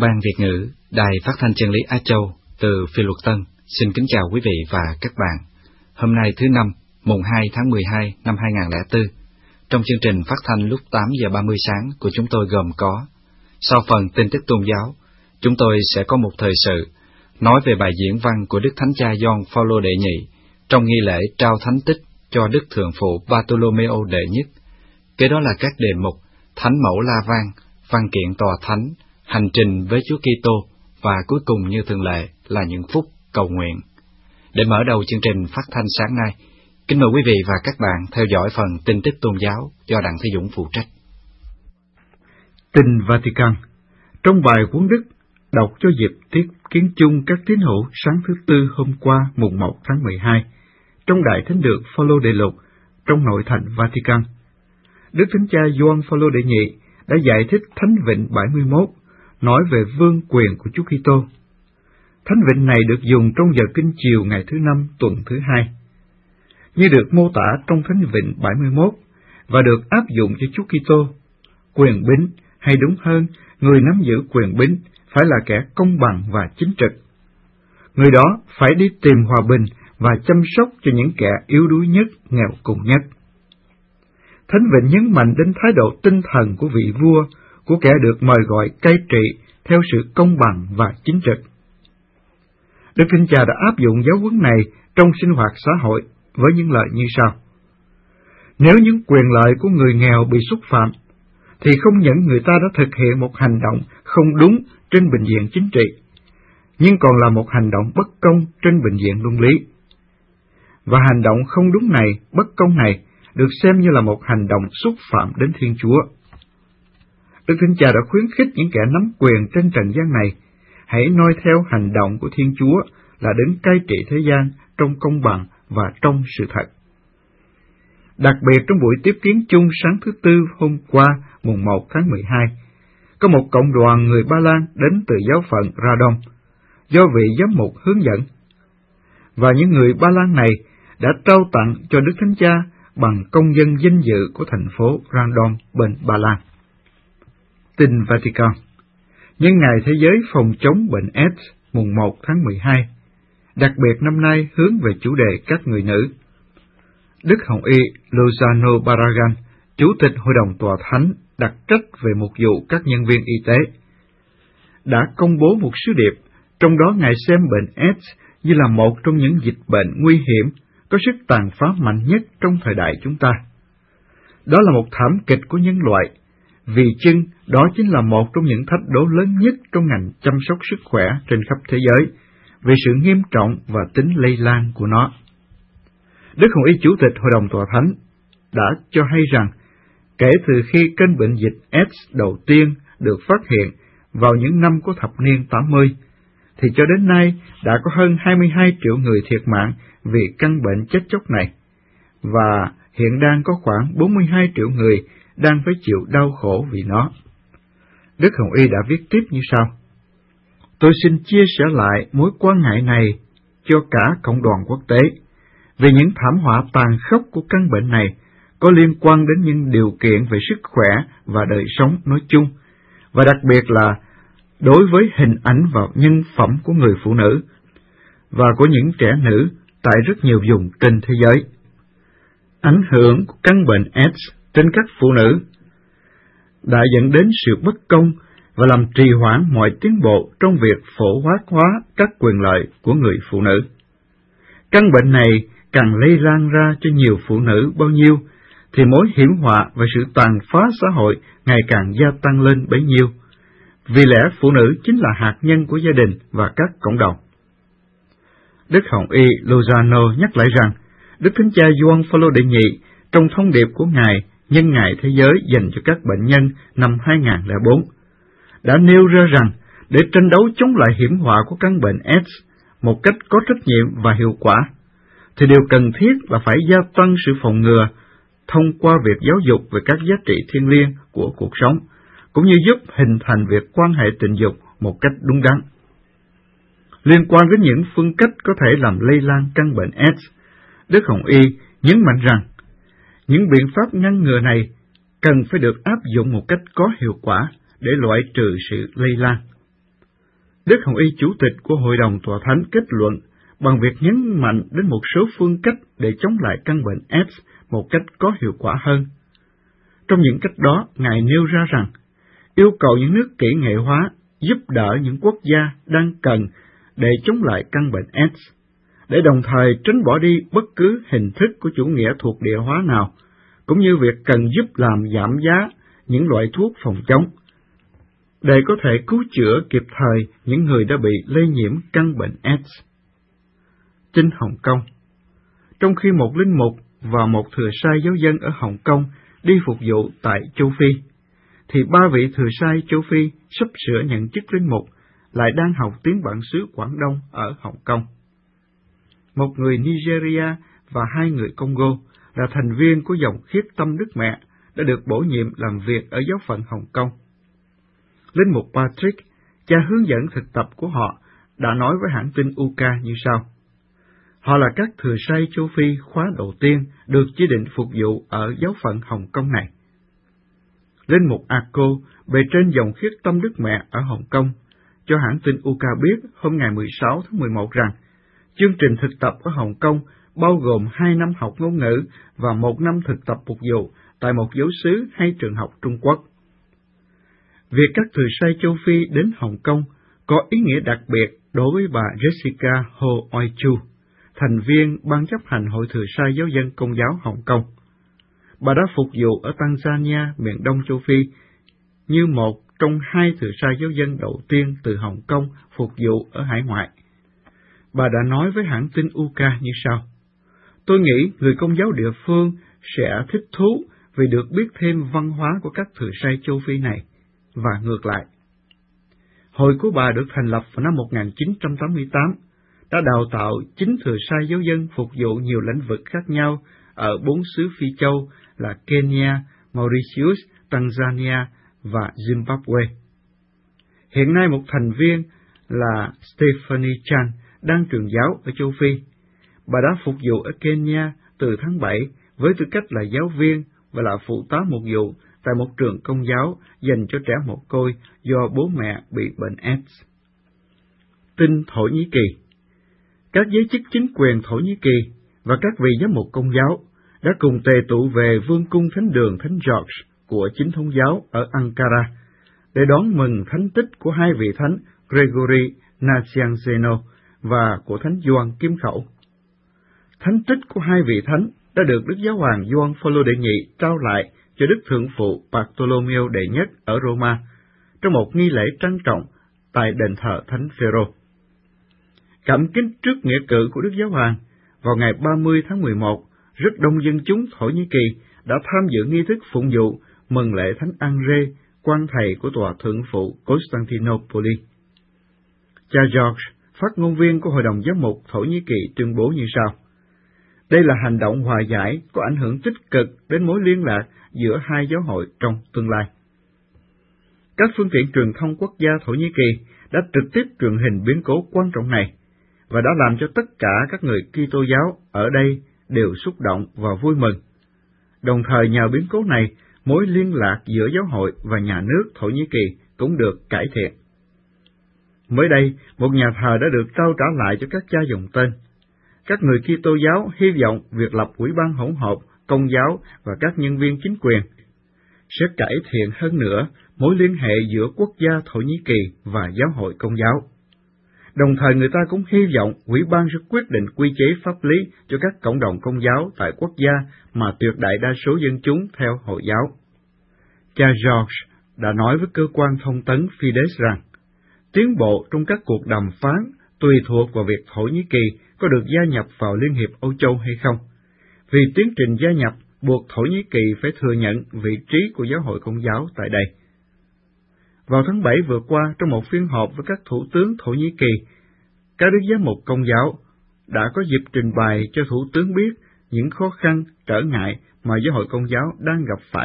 Ban Việt ngữ, Đài Phát thanh Chân lý Á Châu từ Phi Luật Tân xin kính chào quý vị và các bạn. Hôm nay thứ Năm, mùng 2 tháng 12 năm 2004, trong chương trình phát thanh lúc 8 giờ 30 sáng của chúng tôi gồm có: sau phần tin tức tôn giáo, chúng tôi sẽ có một thời sự nói về bài diễn văn của Đức Thánh Cha Gioan Phaolô đệ nhị trong nghi lễ trao thánh tích cho Đức Thượng phụ Bartolomeo đệ nhất. Kế đó là các đề mục Thánh mẫu La Vang, văn kiện tòa thánh, hành trình với Chúa Kitô và cuối cùng như thường lệ là những phút cầu nguyện. Để mở đầu chương trình phát thanh sáng nay, kính mời quý vị và các bạn theo dõi phần tin tức tôn giáo do Đặng Thế Dũng phụ trách. Tin Vatican. Trong bài huấn đức đọc cho dịp tiếp kiến chung các tín hữu sáng thứ Tư hôm qua mùng 1 tháng 12, trong Đại Thánh đường Phaolô đệ lục trong nội thành Vatican, Đức Thánh Cha Gioan Phaolô đệ nhị đã giải thích Thánh Vịnh 71, nói về vương quyền của Chúa Kitô. Thánh Vịnh này được dùng trong giờ kinh chiều ngày thứ Năm tuần thứ Hai, như được mô tả trong Thánh Vịnh 71 và được áp dụng cho Chúa Kitô. Quyền bính, hay đúng hơn, người nắm giữ quyền bính phải là kẻ công bằng và chính trực. Người đó phải đi tìm hòa bình và chăm sóc cho những kẻ yếu đuối nhất, nghèo cùng nhất. Thánh Vịnh nhấn mạnh đến thái độ tinh thần của vị vua, của kẻ được mời gọi cai trị theo sự công bằng và chính trực. Đức Thánh Cha đã áp dụng giáo huấn này trong sinh hoạt xã hội với những lời như sau: nếu những quyền lợi của người nghèo bị xúc phạm, thì không những người ta đã thực hiện một hành động không đúng trên bình diện chính trị, nhưng còn là một hành động bất công trên bình diện luân lý. Và hành động không đúng này, bất công này, được xem như là một hành động xúc phạm đến Thiên Chúa. Đức Thánh Cha đã khuyến khích những kẻ nắm quyền trên trần gian này hãy noi theo hành động của Thiên Chúa là đấng cai trị thế gian trong công bằng và trong sự thật. Đặc biệt trong buổi tiếp kiến chung sáng thứ Tư hôm qua mùng 1 tháng 12, có một cộng đoàn người Ba Lan đến từ giáo phận Radom, do vị giám mục hướng dẫn. Và những người Ba Lan này đã trao tặng cho Đức Thánh Cha bằng công dân danh dự của thành phố Radom bên Ba Lan. Tin Vatican. Nhân ngày Thế giới phòng chống bệnh AIDS mùng 1 tháng 12, đặc biệt năm nay hướng về chủ đề các người nữ, Đức Hồng Y Lozano Barragan, Chủ tịch Hội đồng Tòa Thánh đặc trách về mục vụ các nhân viên y tế, đã công bố một sứ điệp, trong đó Ngài xem bệnh AIDS như là một trong những dịch bệnh nguy hiểm, có sức tàn phá mạnh nhất trong thời đại chúng ta. Đó là một thảm kịch của nhân loại, vì chưng đó chính là một trong những thách đố lớn nhất trong ngành chăm sóc sức khỏe trên khắp thế giới, vì sự nghiêm trọng và tính lây lan của nó. Đức Hồng Y Chủ tịch Hội đồng Tòa Thánh đã cho hay rằng, kể từ khi cơn bệnh dịch AIDS đầu tiên được phát hiện vào những năm của thập niên 80, thì cho đến nay đã có hơn 22 triệu người thiệt mạng vì căn bệnh chết chóc này, và hiện đang có khoảng 42 triệu người đang phải chịu đau khổ vì nó. Đức Hồng Y đã viết tiếp như sau: tôi xin chia sẻ lại mối quan ngại này cho cả cộng đoàn quốc tế, vì những thảm họa tàn khốc của căn bệnh này có liên quan đến những điều kiện về sức khỏe và đời sống nói chung, và đặc biệt là đối với hình ảnh và nhân phẩm của người phụ nữ và của những trẻ nữ tại rất nhiều vùng trên thế giới. Ảnh hưởng của căn bệnh AIDS trên các phụ nữ đã dẫn đến sự bất công và làm trì hoãn mọi tiến bộ trong việc phổ quát hóa các quyền lợi của người phụ nữ. Căn bệnh này càng lây lan ra cho nhiều phụ nữ bao nhiêu, thì mối hiểm họa và sự tàn phá xã hội ngày càng gia tăng lên bấy nhiêu, vì lẽ phụ nữ chính là hạt nhân của gia đình và các cộng đồng. Đức Hồng Y Lozano nhắc lại rằng, Đức Thánh Cha Gioan Phaolô đệ nhị trong thông điệp của Ngài nhân ngày Thế giới dành cho các bệnh nhân năm 2004 đã nêu ra rằng, để tranh đấu chống lại hiểm họa của căn bệnh AIDS một cách có trách nhiệm và hiệu quả, thì điều cần thiết là phải gia tăng sự phòng ngừa thông qua việc giáo dục về các giá trị thiêng liêng của cuộc sống, cũng như giúp hình thành việc quan hệ tình dục một cách đúng đắn. Liên quan đến những phương cách có thể làm lây lan căn bệnh AIDS, Đức Hồng Y nhấn mạnh rằng, những biện pháp ngăn ngừa này cần phải được áp dụng một cách có hiệu quả để loại trừ sự lây lan. Đức Hồng Y, chủ tịch của Hội đồng Tòa Thánh, kết luận bằng việc nhấn mạnh đến một số phương cách để chống lại căn bệnh AIDS một cách có hiệu quả hơn. Trong những cách đó, Ngài nêu ra rằng, yêu cầu những nước kỹ nghệ hóa giúp đỡ những quốc gia đang cần để chống lại căn bệnh AIDS, để đồng thời tránh bỏ đi bất cứ hình thức của chủ nghĩa thuộc địa hóa nào, cũng như việc cần giúp làm giảm giá những loại thuốc phòng chống, để có thể cứu chữa kịp thời những người đã bị lây nhiễm căn bệnh AIDS. Trên Hồng Kông, trong khi một linh mục và một thừa sai giáo dân ở Hồng Kông đi phục vụ tại châu Phi, thì 3 vị thừa sai châu Phi sắp sửa nhận chức linh mục lại đang học tiếng bản xứ Quảng Đông ở Hồng Kông. Một người Nigeria và 2 người Congo là thành viên của dòng Khiết Tâm Đức Mẹ đã được bổ nhiệm làm việc ở giáo phận Hồng Kông. Linh mục Patrick, cha hướng dẫn thực tập của họ, đã nói với hãng tin UK như sau: họ là các thừa sai châu Phi khóa đầu tiên được chỉ định phục vụ ở giáo phận Hồng Kông này. Linh mục Ako, bề trên dòng Khiết Tâm Đức Mẹ ở Hồng Kông, cho hãng tin UK biết hôm ngày 16 tháng 11 rằng chương trình thực tập ở Hồng Kông bao gồm 2 năm học ngôn ngữ và 1 năm thực tập phục vụ tại một giáo xứ hay trường học Trung Quốc. Việc các thừa sai châu Phi đến Hồng Kông có ý nghĩa đặc biệt đối với bà Jessica Ho Oi Chu, thành viên Ban chấp hành Hội thừa sai giáo dân Công giáo Hồng Kông. Bà đã phục vụ ở Tanzania, miền đông châu Phi, như một trong 2 thừa sai giáo dân đầu tiên từ Hồng Kông phục vụ ở hải ngoại. Bà đã nói với hãng tin UK như sau: tôi nghĩ người Công giáo địa phương sẽ thích thú vì được biết thêm văn hóa của các thừa sai châu Phi này, và ngược lại. Hội của bà được thành lập vào năm 1988, đã đào tạo 9 thừa sai giáo dân phục vụ nhiều lĩnh vực khác nhau ở 4 xứ Phi Châu là Kenya, Mauritius, Tanzania và Zimbabwe. Hiện nay một thành viên là Stephanie Chan đang truyền giáo ở châu Phi. Bà đã phục vụ ở Kenya từ tháng 7 với tư cách là giáo viên và là phụ tá mục vụ tại một trường công giáo dành cho trẻ mồ côi do bố mẹ bị bệnh AIDS. Tin Thổ Nhĩ Kỳ. Các giới chức chính quyền Thổ Nhĩ Kỳ và các vị giám mục công giáo đã cùng tề tụ về Vương cung Thánh đường Thánh George của Chính thống giáo ở Ankara để đón mừng thánh tích của 2 vị thánh Gregory Nacianceno và của Thánh Gioan Kim Khẩu. Thánh tích của 2 vị thánh đã được Đức Giáo hoàng Gioan Phaolô đệ nhị trao lại cho Đức Thượng phụ Bartolomeo đệ nhất ở Roma trong một nghi lễ trang trọng tại đền thờ Thánh Phêrô. Cảm kính trước nghĩa cử của Đức Giáo hoàng, vào ngày 30 tháng 11, rất đông dân chúng Thổ Nhĩ Kỳ đã tham dự nghi thức phụng vụ mừng lễ Thánh Andre, quan thầy của tòa thượng phụ Constantinople. Cha George, phát ngôn viên của Hội đồng Giám mục Thổ Nhĩ Kỳ, tuyên bố như sau: đây là hành động hòa giải có ảnh hưởng tích cực đến mối liên lạc giữa 2 giáo hội trong tương lai. Các phương tiện truyền thông quốc gia Thổ Nhĩ Kỳ đã trực tiếp truyền hình biến cố quan trọng này và đã làm cho tất cả các người Kitô giáo ở đây đều xúc động và vui mừng. Đồng thời nhờ biến cố này, mối liên lạc giữa giáo hội và nhà nước Thổ Nhĩ Kỳ cũng được cải thiện. Mới đây, một nhà thờ đã được trao trả lại cho các cha dòng tên. Các người Kitô giáo hy vọng việc lập ủy ban hỗn hợp, công giáo và các nhân viên chính quyền sẽ cải thiện hơn nữa mối liên hệ giữa quốc gia Thổ Nhĩ Kỳ và giáo hội công giáo. Đồng thời người ta cũng hy vọng ủy ban sẽ quyết định quy chế pháp lý cho các cộng đồng công giáo tại quốc gia mà tuyệt đại đa số dân chúng theo Hồi giáo. Cha George đã nói với cơ quan thông tấn Fides rằng, tiến bộ trong các cuộc đàm phán tùy thuộc vào việc Thổ Nhĩ Kỳ có được gia nhập vào Liên hiệp Âu Châu hay không, vì tiến trình gia nhập buộc Thổ Nhĩ Kỳ phải thừa nhận vị trí của giáo hội công giáo tại đây. Vào tháng 7 vừa qua, trong một phiên họp với các thủ tướng Thổ Nhĩ Kỳ, các đức giám mục công giáo đã có dịp trình bày cho thủ tướng biết những khó khăn, trở ngại mà giáo hội công giáo đang gặp phải.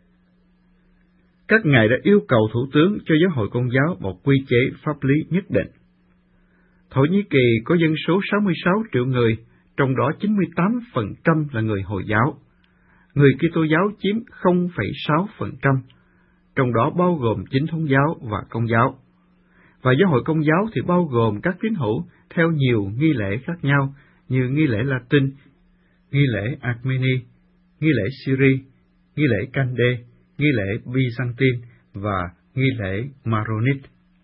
Các ngài đã yêu cầu thủ tướng cho giáo hội công giáo một quy chế pháp lý nhất định. Thổ Nhĩ Kỳ có dân số 66 triệu người, trong đó 98% là người Hồi giáo. Người Kitô giáo chiếm 0,6%, trong đó bao gồm Chính thống giáo và Công giáo. và giáo hội Công giáo thì bao gồm các tín hữu theo nhiều nghi lễ khác nhau như nghi lễ Latin, nghi lễ Armeni, nghi lễ Syri, nghi lễ Cande, nghi lễ Byzantine và nghi lễ Maronite.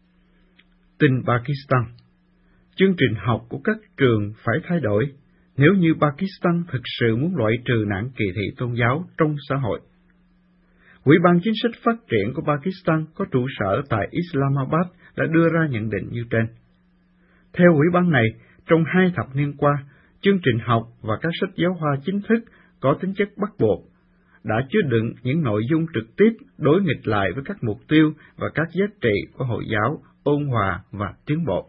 Tin Pakistan. Chương trình học của các trường phải thay đổi nếu như Pakistan thực sự muốn loại trừ nạn kỳ thị tôn giáo trong xã hội. Ủy ban Chính sách Phát triển của Pakistan có trụ sở tại Islamabad đã đưa ra nhận định như trên. Theo ủy ban này, trong 2 thập niên qua, chương trình học và các sách giáo khoa chính thức có tính chất bắt buộc đã chứa đựng những nội dung trực tiếp đối nghịch lại với các mục tiêu và các giá trị của Hồi giáo ôn hòa và tiến bộ.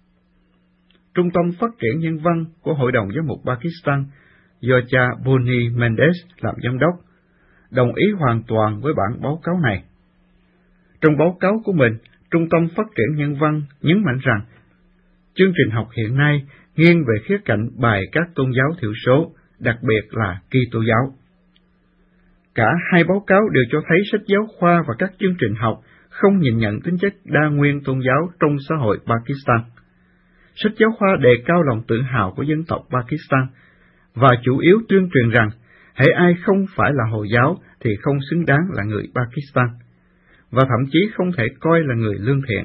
Trung tâm Phát triển Nhân văn của Hội đồng Giám mục Pakistan do cha Bonnie Mendes làm giám đốc, đồng ý hoàn toàn với bản báo cáo này. Trong báo cáo của mình, Trung tâm Phát triển Nhân văn nhấn mạnh rằng chương trình học hiện nay nghiêng về khía cạnh bài các tôn giáo thiểu số, đặc biệt là Kitô giáo. Cả hai báo cáo đều cho thấy sách giáo khoa và các chương trình học không nhìn nhận tính chất đa nguyên tôn giáo trong xã hội Pakistan. Sách giáo khoa đề cao lòng tự hào của dân tộc Pakistan và chủ yếu tuyên truyền rằng hễ ai không phải là Hồi giáo thì không xứng đáng là người Pakistan, và thậm chí không thể coi là người lương thiện.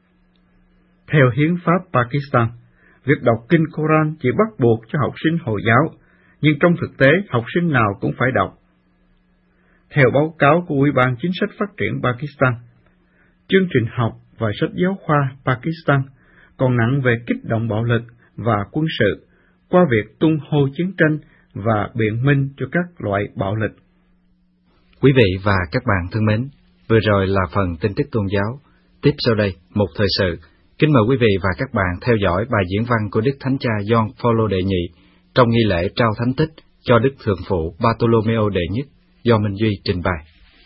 Theo hiến pháp Pakistan, việc đọc kinh Koran chỉ bắt buộc cho học sinh Hồi giáo, nhưng trong thực tế học sinh nào cũng phải đọc. Theo báo cáo của Ủy ban Chính sách Phát triển Pakistan, chương trình học và sách giáo khoa Pakistan còn nặng về kích động bạo lực và quân sự qua việc tung hô chiến tranh và biện minh cho các loại bạo lực. Quý vị và các bạn thân mến, vừa rồi là phần tin tức tôn giáo. Tiếp sau đây, một thời sự. Kính mời quý vị và các bạn theo dõi bài diễn văn của Đức Thánh Cha Gioan Phaolô đệ nhị trong nghi lễ trao thánh tích cho Đức Thượng phụ Bartolomeo đệ nhất do Minh Duy trình bày.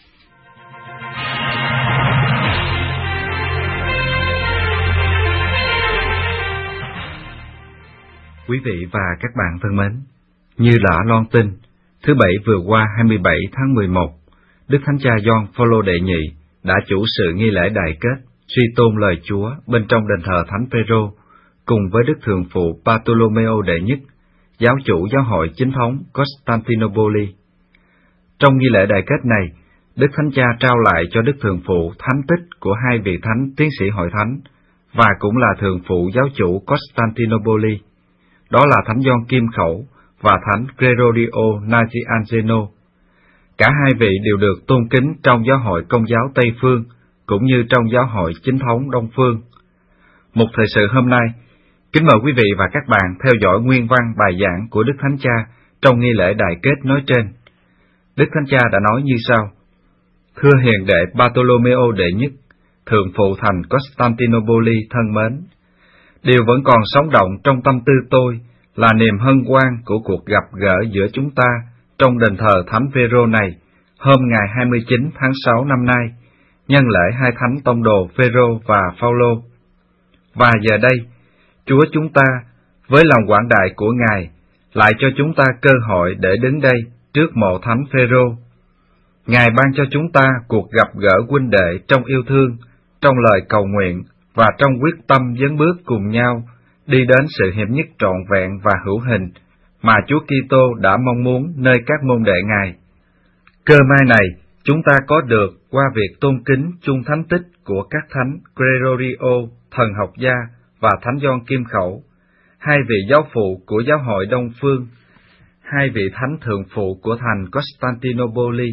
Quý vị và các bạn thân mến, như đã loan tin, thứ Bảy vừa qua 27 tháng 11, Đức Thánh Cha Gioan Phaolô đệ nhị đã chủ sự nghi lễ đại kết suy tôn lời Chúa bên trong đền thờ Thánh Phêrô cùng với Đức Thượng phụ Bartolomeo đệ nhất, giáo chủ giáo hội chính thống Constantinople. Trong nghi lễ đại kết này, Đức Thánh Cha trao lại cho Đức Thượng phụ thánh tích của 2 vị thánh tiến sĩ hội thánh và cũng là Thượng phụ giáo chủ Constantinople. Đó là Thánh Gioan Kim Khẩu và Thánh Gregorio Nazianzeno. Cả hai vị đều được tôn kính trong giáo hội Công giáo Tây Phương, cũng như trong giáo hội chính thống Đông Phương. Một thời sự hôm nay, kính mời quý vị và các bạn theo dõi nguyên văn bài giảng của Đức Thánh Cha trong nghi lễ đại kết nói trên. Đức Thánh Cha đã nói như sau: Thưa hiền đệ Bartolomeo đệ nhất, Thượng phụ thành Constantinople thân mến, điều vẫn còn sống động trong tâm tư tôi là niềm hân hoan của cuộc gặp gỡ giữa chúng ta trong đền thờ Thánh Phêrô này, hôm ngày 29 tháng 6 năm nay, nhân lễ 2 thánh tông đồ Phêrô và Phaolô. Và giờ đây, Chúa chúng ta, với lòng quảng đại của Ngài, lại cho chúng ta cơ hội để đứng đây trước mộ Thánh Phêrô. Ngài ban cho chúng ta cuộc gặp gỡ huynh đệ trong yêu thương, trong lời cầu nguyện và trong quyết tâm dấn bước cùng nhau đi đến sự hiệp nhất trọn vẹn và hữu hình mà Chúa Kitô đã mong muốn nơi các môn đệ Ngài. Cơ may này chúng ta có được qua việc tôn kính chung thánh tích của các thánh Gregorio, thần học gia, và Thánh Gioan Kim Khẩu, 2 vị giáo phụ của giáo hội Đông Phương, 2 vị thánh thượng phụ của thành Constantinople,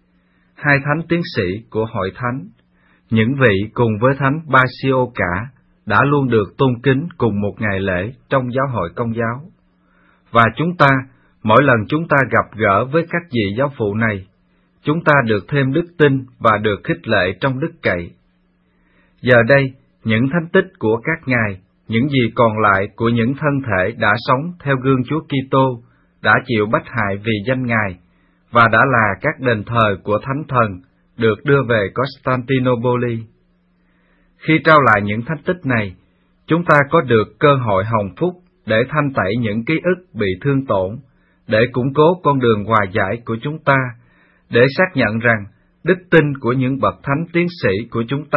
2 thánh tiến sĩ của hội thánh, những vị cùng với thánh Basio cả đã luôn được tôn kính cùng một ngày lễ trong giáo hội Công giáo. Và chúng ta, mỗi lần chúng ta gặp gỡ với các vị giáo phụ này, chúng ta được thêm đức tin và được khích lệ trong đức cậy. Giờ đây, những thánh tích của các ngài, những gì còn lại của những thân thể đã sống theo gương Chúa Kitô, đã chịu bách hại vì danh Ngài, và đã là các đền thờ của Thánh Thần, được đưa về Constantinople. Khi trao lại những thánh tích này, chúng ta có được cơ hội hồng phúc để thanh tẩy những ký ức bị thương tổn, để củng cố con đường hòa giải của chúng ta, để xác nhận rằng đức tin của những bậc thánh tiến sĩ của chúng ta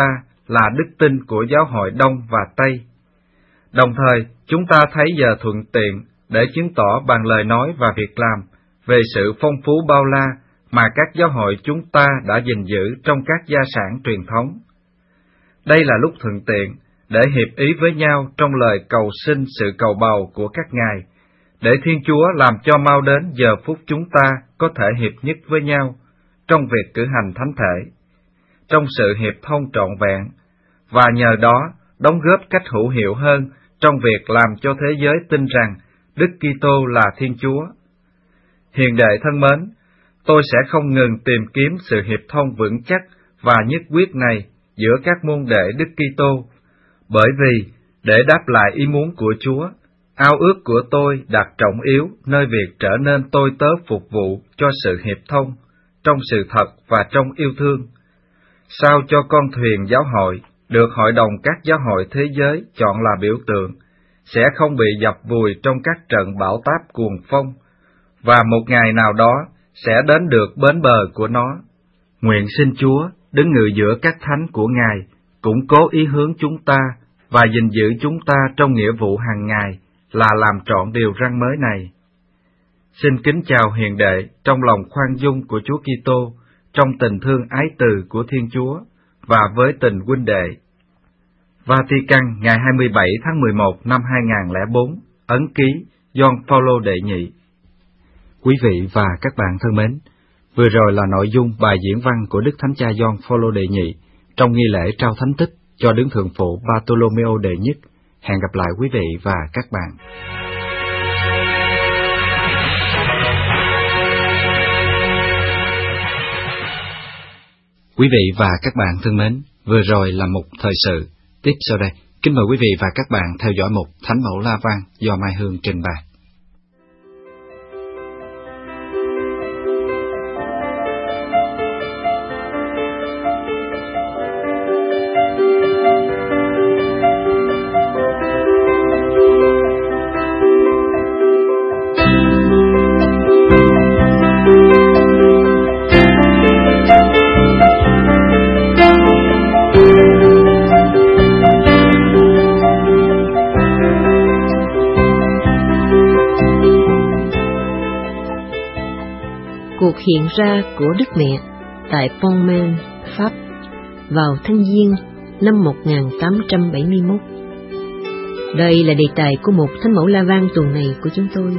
là đức tin của giáo hội Đông và Tây. Đồng thời, chúng ta thấy giờ thuận tiện để chứng tỏ bằng lời nói và việc làm về sự phong phú bao la mà các giáo hội chúng ta đã gìn giữ trong các gia sản truyền thống. Đây là lúc thuận tiện để hiệp ý với nhau trong lời cầu xin sự cầu bầu của các ngài, để Thiên Chúa làm cho mau đến giờ phút chúng ta có thể hiệp nhất với nhau trong việc cử hành thánh thể, trong sự hiệp thông trọn vẹn, và nhờ đó đóng góp cách hữu hiệu hơn trong việc làm cho thế giới tin rằng Đức Kitô là Thiên Chúa. Hiền đệ thân mến, tôi sẽ không ngừng tìm kiếm sự hiệp thông vững chắc và nhất quyết này giữa các môn đệ Đức Kitô, bởi vì để đáp lại ý muốn của Chúa, ao ước của tôi đặt trọng yếu nơi việc trở nên tôi tớ phục vụ cho sự hiệp thông, trong sự thật và trong yêu thương, sao cho con thuyền giáo hội được Hội đồng các giáo hội thế giới chọn là biểu tượng, sẽ không bị dập vùi trong các trận bão táp cuồng phong, và một ngày nào đó sẽ đến được bến bờ của nó. Nguyện xin Chúa đứng ngự giữa các thánh của Ngài, củng cố ý hướng chúng ta và gìn giữ chúng ta trong nghĩa vụ hàng ngày là làm trọn điều răn mới này. Xin kính chào hiền đệ trong lòng khoan dung của Chúa Kitô, trong tình thương ái từ của Thiên Chúa và với tình huynh đệ. Vatican ngày 27 tháng 11 năm 2004, ấn ký Gioan Phaolô đệ nhị. Quý vị và các bạn thân mến, vừa rồi là nội dung bài diễn văn của Đức Thánh Cha Gioan Phaolô đệ nhị trong nghi lễ trao thánh tích cho Đức Thượng Phụ Bartolomeo đệ nhất. Hẹn gặp lại quý vị và các bạn. Quý vị và các bạn thân mến, vừa rồi là một thời sự. Tiếp sau đây, kính mời quý vị và các bạn theo dõi một Thánh mẫu La Vang do Mai Hương trình bày. Cuộc hiện ra của Đức Mẹ tại Pontmain, Pháp vào tháng Giêng năm 1871. Đây là đề tài của một Thánh mẫu La Vang tuần này của chúng tôi.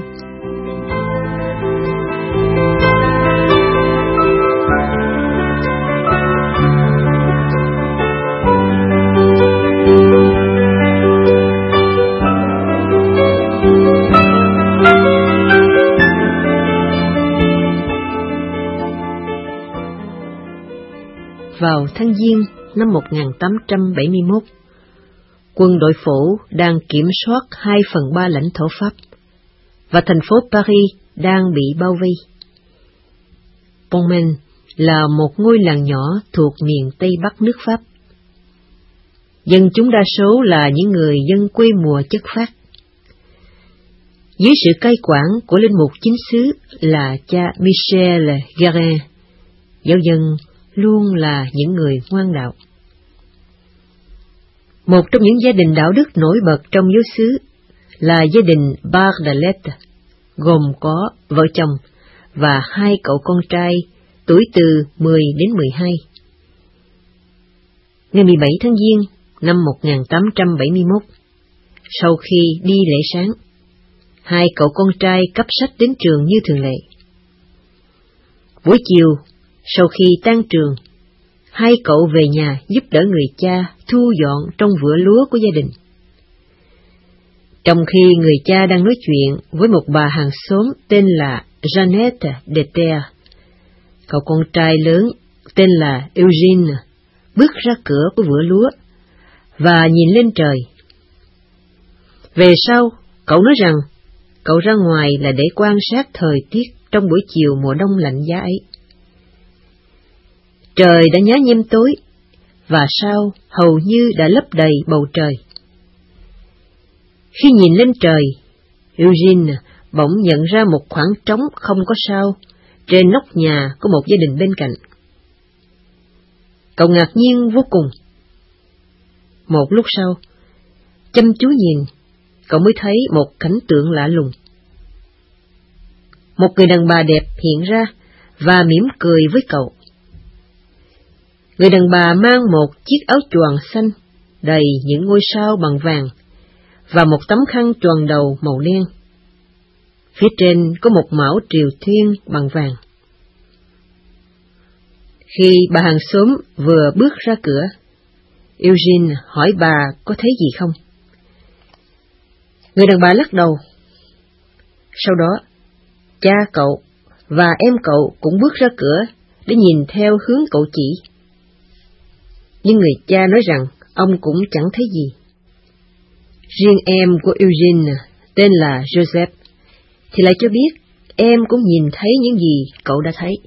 Vào tháng Giêng năm 1871, quân đội phổ đang kiểm soát 2/3 lãnh thổ Pháp, và thành phố Paris đang bị bao vây. Pontmain là một ngôi làng nhỏ thuộc miền Tây Bắc nước Pháp. Dân chúng đa số là những người dân quê mùa chất phác. Dưới sự cai quản của linh mục chính xứ là cha Michel Guérin, giáo dân luôn là những người ngoan đạo. Một trong những gia đình đạo đức nổi bật trong giáo xứ là gia đình Bardalet, gồm có vợ chồng và 2 cậu con trai tuổi từ 10 đến 12. Ngày 17 tháng Giêng năm 1871, sau khi đi lễ sáng, 2 cậu con trai cắp sách đến trường như thường lệ. Buổi chiều, sau khi tan trường, 2 cậu về nhà giúp đỡ người cha thu dọn trong vựa lúa của gia đình. Trong khi người cha đang nói chuyện với một bà hàng xóm tên là Jeannette de Terre, cậu con trai lớn tên là Eugène bước ra cửa của vựa lúa và nhìn lên trời. Về sau, cậu nói rằng cậu ra ngoài là để quan sát thời tiết trong buổi chiều mùa đông lạnh giá ấy. Trời đã nhá nhem tối, và sao hầu như đã lấp đầy bầu trời. Khi nhìn lên trời, Eugène bỗng nhận ra một khoảng trống không có sao trên nóc nhà của một gia đình bên cạnh. Cậu ngạc nhiên vô cùng. Một lúc sau, chăm chú nhìn, cậu mới thấy một cảnh tượng lạ lùng. Một người đàn bà đẹp hiện ra và mỉm cười với cậu. Người đàn bà mang một chiếc áo choàng xanh đầy những ngôi sao bằng vàng và một tấm khăn choàng đầu màu đen. Phía trên có một mão triều thiên bằng vàng. Khi bà hàng xóm vừa bước ra cửa, Eugene hỏi bà có thấy gì không. Người đàn bà lắc đầu. Sau đó, cha cậu và em cậu cũng bước ra cửa để nhìn theo hướng cậu chỉ. Nhưng người cha nói rằng ông cũng chẳng thấy gì. Riêng em của Eugene, tên là Joseph, thì lại cho biết em cũng nhìn thấy những gì cậu đã thấy.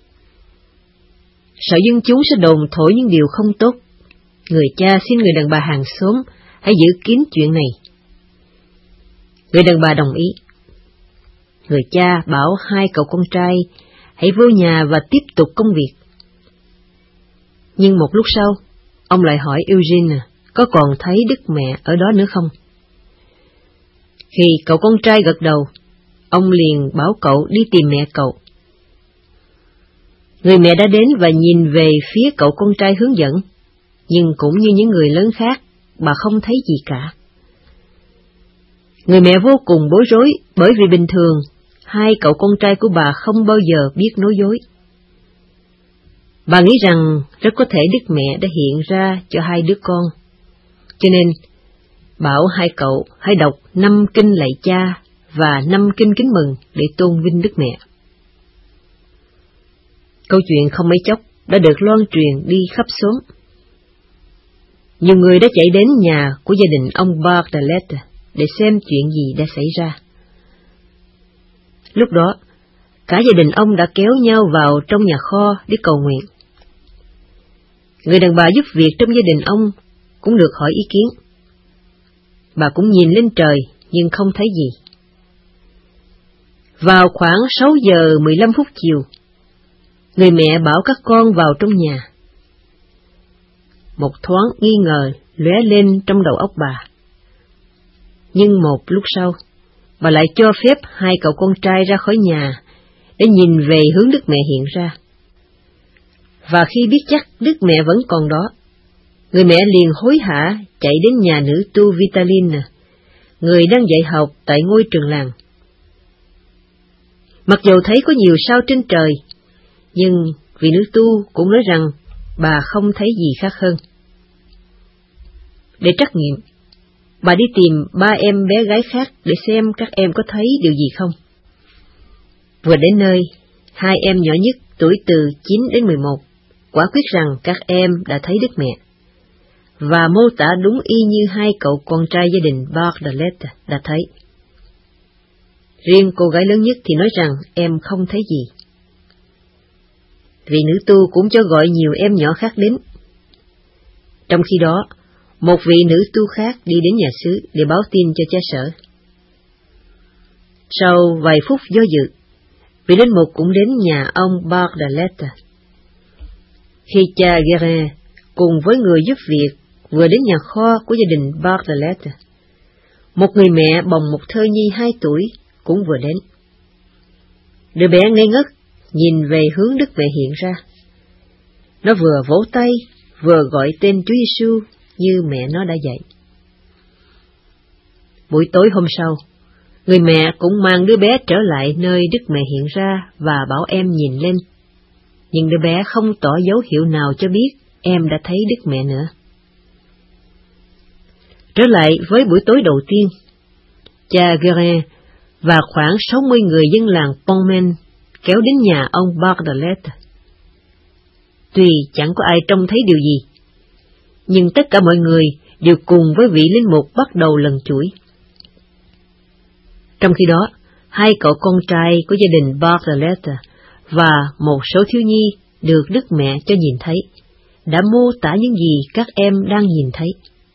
Sợ dân chúng sẽ đồn thổi những điều không tốt, người cha xin người đàn bà hàng xóm hãy giữ kín chuyện này. Người đàn bà đồng ý. Người cha bảo hai cậu con trai hãy vô nhà và tiếp tục công việc. Nhưng một lúc sau, ông lại hỏi Eugene có còn thấy đức mẹ ở đó nữa không. Khi cậu con trai gật đầu, ông liền bảo cậu đi tìm mẹ cậu. Người mẹ đã đến và nhìn về phía cậu con trai hướng dẫn, nhưng cũng như những người lớn khác, bà không thấy gì cả. Người mẹ vô cùng bối rối bởi vì bình thường, hai cậu con trai của bà không bao giờ biết nói dối. Bà nghĩ rằng rất có thể Đức Mẹ đã hiện ra cho hai đứa con, cho nên bảo hai cậu hãy đọc 5 kinh lạy cha và 5 kinh kính mừng để tôn vinh Đức Mẹ. Câu chuyện không mấy chốc đã được loan truyền đi khắp xóm. Nhiều người đã chạy đến nhà của gia đình ông Bardalet để xem chuyện gì đã xảy ra. Lúc đó, cả gia đình ông đã kéo nhau vào trong nhà kho để cầu nguyện. Người đàn bà giúp việc trong gia đình ông cũng được hỏi ý kiến. Bà cũng nhìn lên trời nhưng không thấy gì. Vào khoảng 6 giờ 15 phút chiều, người mẹ bảo các con vào trong nhà. Một thoáng nghi ngờ lóe lên trong đầu óc bà. Nhưng một lúc sau, bà lại cho phép hai cậu con trai ra khỏi nhà để nhìn về hướng Đức Mẹ hiện ra. Và khi biết chắc Đức Mẹ vẫn còn đó, người mẹ liền hối hả chạy đến nhà nữ tu Vitalina, người đang dạy học tại ngôi trường làng. Mặc dù thấy có nhiều sao trên trời, nhưng vị nữ tu cũng nói rằng bà không thấy gì khác hơn. Để trắc nghiệm, bà đi tìm 3 em bé gái khác để xem các em có thấy điều gì không. Vừa đến nơi, 2 em nhỏ nhất tuổi từ 9 đến 11 quả quyết rằng các em đã thấy Đức Mẹ, và mô tả đúng y như hai cậu con trai gia đình Bardalet đã thấy. Riêng cô gái lớn nhất thì nói rằng em không thấy gì. Vị nữ tu cũng cho gọi nhiều em nhỏ khác đến. Trong khi đó, một vị nữ tu khác đi đến nhà xứ để báo tin cho cha sở. Sau vài phút do dự, vị linh mục cũng đến nhà ông Bardalet. Khi cha Guérin cùng với người giúp việc vừa đến nhà kho của gia đình Bardalet, một người mẹ bồng một thơ nhi 2 tuổi cũng vừa đến. Đứa bé ngây ngất nhìn về hướng Đức Mẹ hiện ra. Nó vừa vỗ tay vừa gọi tên Chúa Giêsu như mẹ nó đã dạy. Buổi tối hôm sau, người mẹ cũng mang đứa bé trở lại nơi Đức Mẹ hiện ra và bảo em nhìn lên. Nhưng đứa bé không tỏ dấu hiệu nào cho biết em đã thấy Đức Mẹ nữa. Trở lại với buổi tối đầu tiên, cha Guérin và khoảng 60 người dân làng Pontmain kéo đến nhà ông Bardalet. Tuy chẳng có ai trông thấy điều gì, nhưng tất cả mọi người đều cùng với vị linh mục bắt đầu lần chuỗi. Trong khi đó, 2 cậu con trai của gia đình Bardalet và một số thiếu nhi được Đức Mẹ cho nhìn thấy đã mô tả những gì các em đang nhìn thấy.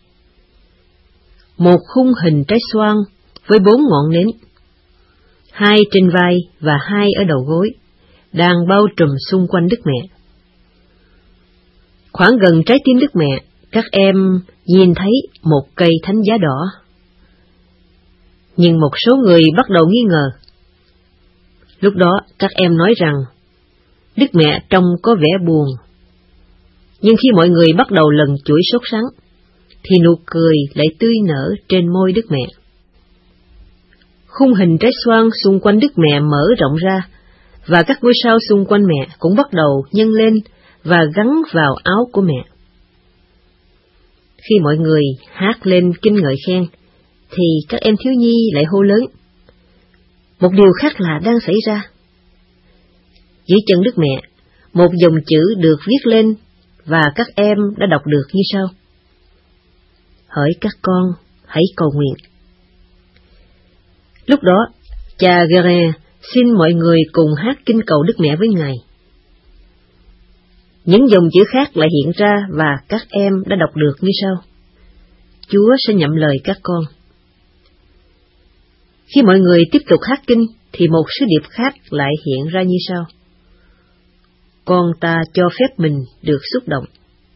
Một khung hình trái xoan với 4 ngọn nến, 2 trên vai và 2 ở đầu gối, đang bao trùm xung quanh Đức Mẹ. Khoảng gần trái tim Đức Mẹ các em nhìn thấy một cây thánh giá đỏ. Nhưng một số người bắt đầu nghi ngờ. Lúc đó các em nói rằng Đức Mẹ trông có vẻ buồn. Nhưng khi mọi người bắt đầu lần chuỗi sốt sắng, thì nụ cười lại tươi nở trên môi Đức Mẹ. Khung hình trái xoan xung quanh Đức Mẹ mở rộng ra, và các ngôi sao xung quanh mẹ cũng bắt đầu nhân lên và gắn vào áo của mẹ. Khi mọi người hát lên kinh ngợi khen, thì các em thiếu nhi lại hô lớn. Một điều khác lạ đang xảy ra. Dưới chân Đức Mẹ, một dòng chữ được viết lên, và các em đã đọc được như sau: Hỡi các con, hãy cầu nguyện. Lúc đó, cha Guérin xin mọi người cùng hát kinh cầu Đức Mẹ với Ngài. Những dòng chữ khác lại hiện ra và các em đã đọc được như sau: Chúa sẽ nhậm lời các con. Khi mọi người tiếp tục hát kinh, thì một sứ điệp khác lại hiện ra như sau: Con ta cho phép mình được xúc động.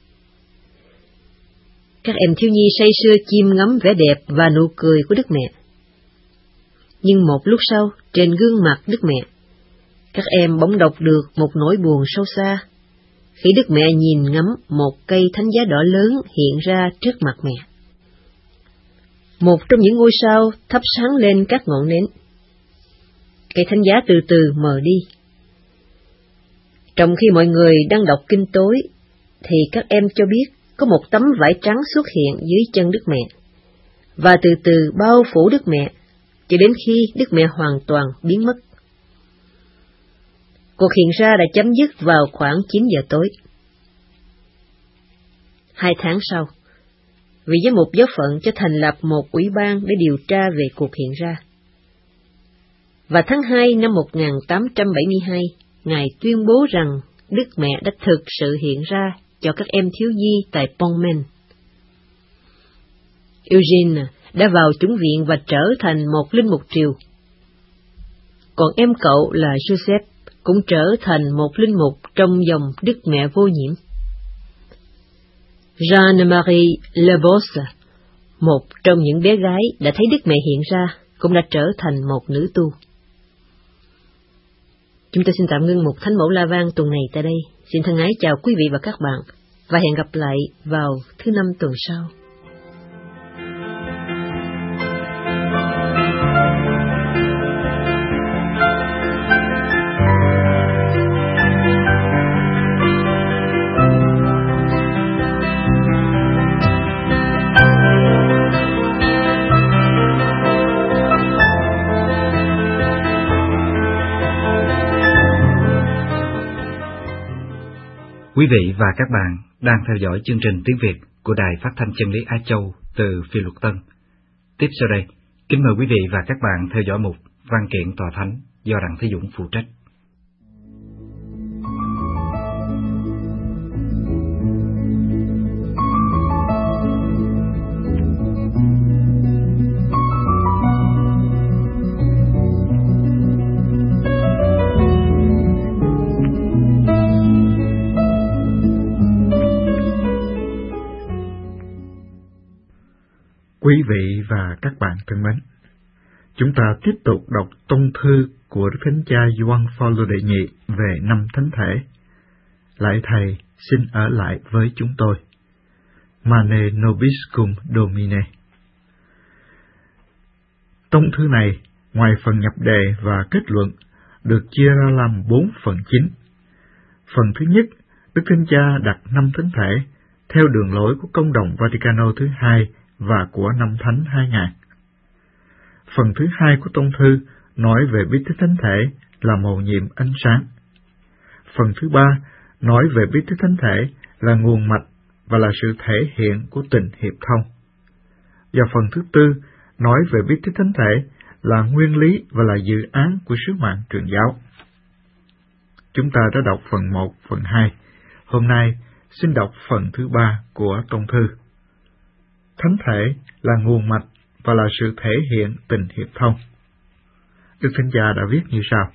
Các em thiếu nhi say sưa chiêm ngắm vẻ đẹp và nụ cười của Đức Mẹ. Nhưng một lúc sau, trên gương mặt Đức Mẹ, các em bỗng đọc được một nỗi buồn sâu xa, khi Đức Mẹ nhìn ngắm một cây thánh giá đỏ lớn hiện ra trước mặt mẹ. Một trong những ngôi sao thắp sáng lên các ngọn nến. Cây thánh giá từ từ mờ đi. Trong khi mọi người đang đọc kinh tối, thì các em cho biết có một tấm vải trắng xuất hiện dưới chân Đức Mẹ, và từ từ bao phủ Đức Mẹ, cho đến khi Đức Mẹ hoàn toàn biến mất. Cuộc hiện ra đã chấm dứt vào khoảng 9 giờ tối. 2 tháng sau, vị giám mục giáo phận cho thành lập một ủy ban để điều tra về cuộc hiện ra. Và tháng 2 năm 1872, Ngài tuyên bố rằng Đức Mẹ đã thực sự hiện ra cho các em thiếu nhi tại Pontmain. Eugene đã vào chủng viện và trở thành một linh mục triều. Còn em cậu là Joseph cũng trở thành một linh mục trong dòng Đức Mẹ vô nhiễm. Jeanne-Marie Lebosse, một trong những bé gái đã thấy Đức Mẹ hiện ra, cũng đã trở thành một nữ tu. Chúng tôi xin tạm ngưng một Thánh Mẫu La Vang tuần này tại đây. Xin thân ái chào quý vị và các bạn, và hẹn gặp lại vào thứ Năm tuần sau. Quý vị và các bạn đang theo dõi chương trình tiếng Việt của Đài Phát thanh Chân lý Á Châu từ Phi Luật Tân. Tiếp sau đây, kính mời quý vị và các bạn theo dõi mục Văn kiện Tòa Thánh do Đặng Thế Dũng phụ trách. Quý vị và các bạn thân mến, chúng ta tiếp tục đọc tông thư của Đức Thánh Cha Gioan Phaolô đệ nhị về năm thánh thể. Lạy Thầy xin ở lại với chúng tôi. Mane nobiscum Domine. Tông thư này, ngoài phần nhập đề và kết luận, được chia ra làm 4 phần chính. Phần thứ nhất, Đức Thánh Cha đặt năm thánh thể theo đường lối của Công đồng Vaticano thứ hai và của năm Thánh 2000. Phần thứ hai của tông thư nói về bí tích thánh thể là mầu nhiệm ánh sáng. Phần thứ ba nói về bí tích thánh thể là nguồn mạch và là sự thể hiện của tình hiệp thông. Và phần thứ tư nói về bí tích thánh thể là nguyên lý và là dự án của sứ mạng truyền giáo. Chúng ta đã đọc phần 1, phần 2. Hôm nay xin đọc phần thứ 3 của tông thư. Thánh thể là nguồn mạch và là sự thể hiện tình hiệp thông. Đức Thánh Cha đã viết như sau: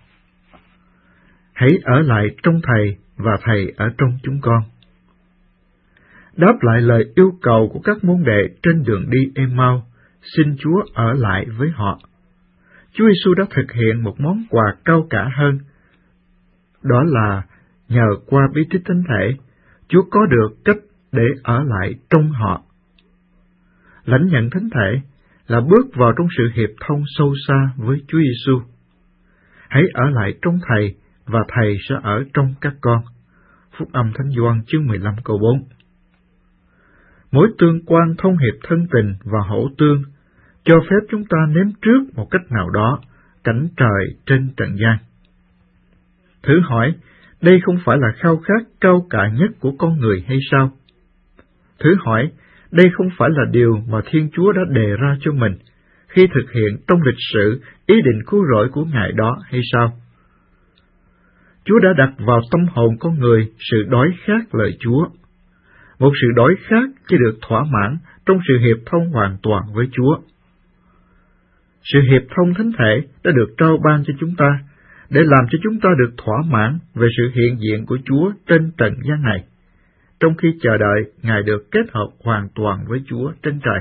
Hãy ở lại trong Thầy và Thầy ở trong chúng con. Đáp lại lời yêu cầu của các môn đệ trên đường đi Emau, xin Chúa ở lại với họ. Chúa Giêsu đã thực hiện một món quà cao cả hơn. Đó là nhờ qua bí tích thánh thể, Chúa có được cách để ở lại trong họ. Lãnh nhận thánh thể là bước vào trong sự hiệp thông sâu xa với Chúa Giêsu. Hãy ở lại trong Thầy và Thầy sẽ ở trong các con. Phúc âm Thánh Gioan chương 15 câu 4. Mối tương quan thông hiệp thân tình và hỗ tương cho phép chúng ta nếm trước một cách nào đó cảnh trời trên trần gian. Thử hỏi, đây không phải là khao khát cao cả nhất của con người hay sao? Thử hỏi, đây không phải là điều mà Thiên Chúa đã đề ra cho mình khi thực hiện trong lịch sử ý định cứu rỗi của Ngài đó hay sao? Chúa đã đặt vào tâm hồn con người sự đói khát lời Chúa. Một sự đói khát chỉ được thỏa mãn trong sự hiệp thông hoàn toàn với Chúa. Sự hiệp thông thánh thể đã được trao ban cho chúng ta để làm cho chúng ta được thỏa mãn về sự hiện diện của Chúa trên trần gian này, trong khi chờ đợi Ngài được kết hợp hoàn toàn với Chúa trên trời.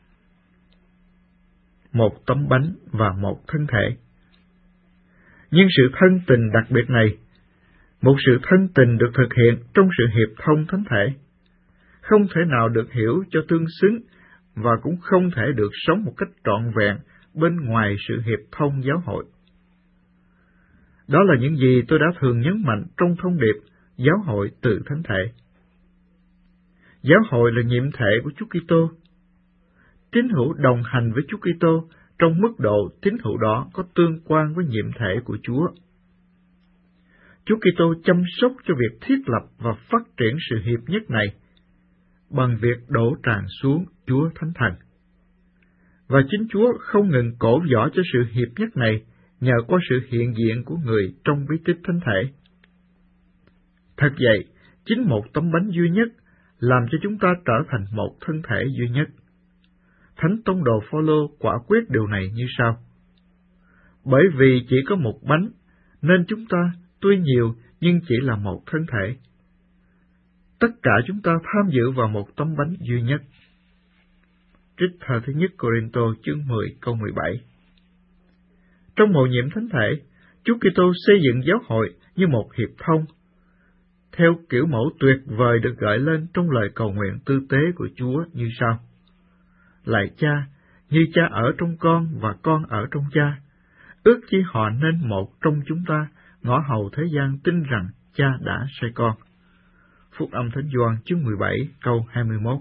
Một tấm bánh và một thân thể. Nhưng sự thân tình đặc biệt này, một sự thân tình được thực hiện trong sự hiệp thông thánh thể, không thể nào được hiểu cho tương xứng và cũng không thể được sống một cách trọn vẹn bên ngoài sự hiệp thông giáo hội. Đó là những gì tôi đã thường nhấn mạnh trong thông điệp giáo hội từ thánh thể. Giáo hội là nhiệm thể của Chúa Kitô. Tín hữu đồng hành với Chúa Kitô trong mức độ tín hữu đó có tương quan với nhiệm thể của Chúa. Chúa Kitô chăm sóc cho việc thiết lập và phát triển sự hiệp nhất này bằng việc đổ tràn xuống Chúa Thánh Thần. Và chính Chúa không ngừng cổ võ cho sự hiệp nhất này nhờ qua sự hiện diện của người trong bí tích thánh thể. Thật vậy, chính một tấm bánh duy nhất làm cho chúng ta trở thành một thân thể duy nhất. Thánh tông đồ Phao-lô quả quyết điều này như sau: bởi vì chỉ có một bánh, nên chúng ta tuy nhiều nhưng chỉ là một thân thể. Tất cả chúng ta tham dự vào một tấm bánh duy nhất. Trích thơ thứ nhất Cô-rinh-tô chương 10 câu 17. Trong mầu nhiệm thánh thể, Chúa Kitô xây dựng giáo hội như một hiệp thông, theo kiểu mẫu tuyệt vời được gợi lên trong lời cầu nguyện tư tế của Chúa như sau: Lạy Cha, như Cha ở trong con và con ở trong Cha, ước chi họ nên một trong chúng ta, ngõ hầu thế gian tin rằng Cha đã sai con. Phúc âm Thánh Gioan chương 17 câu 21.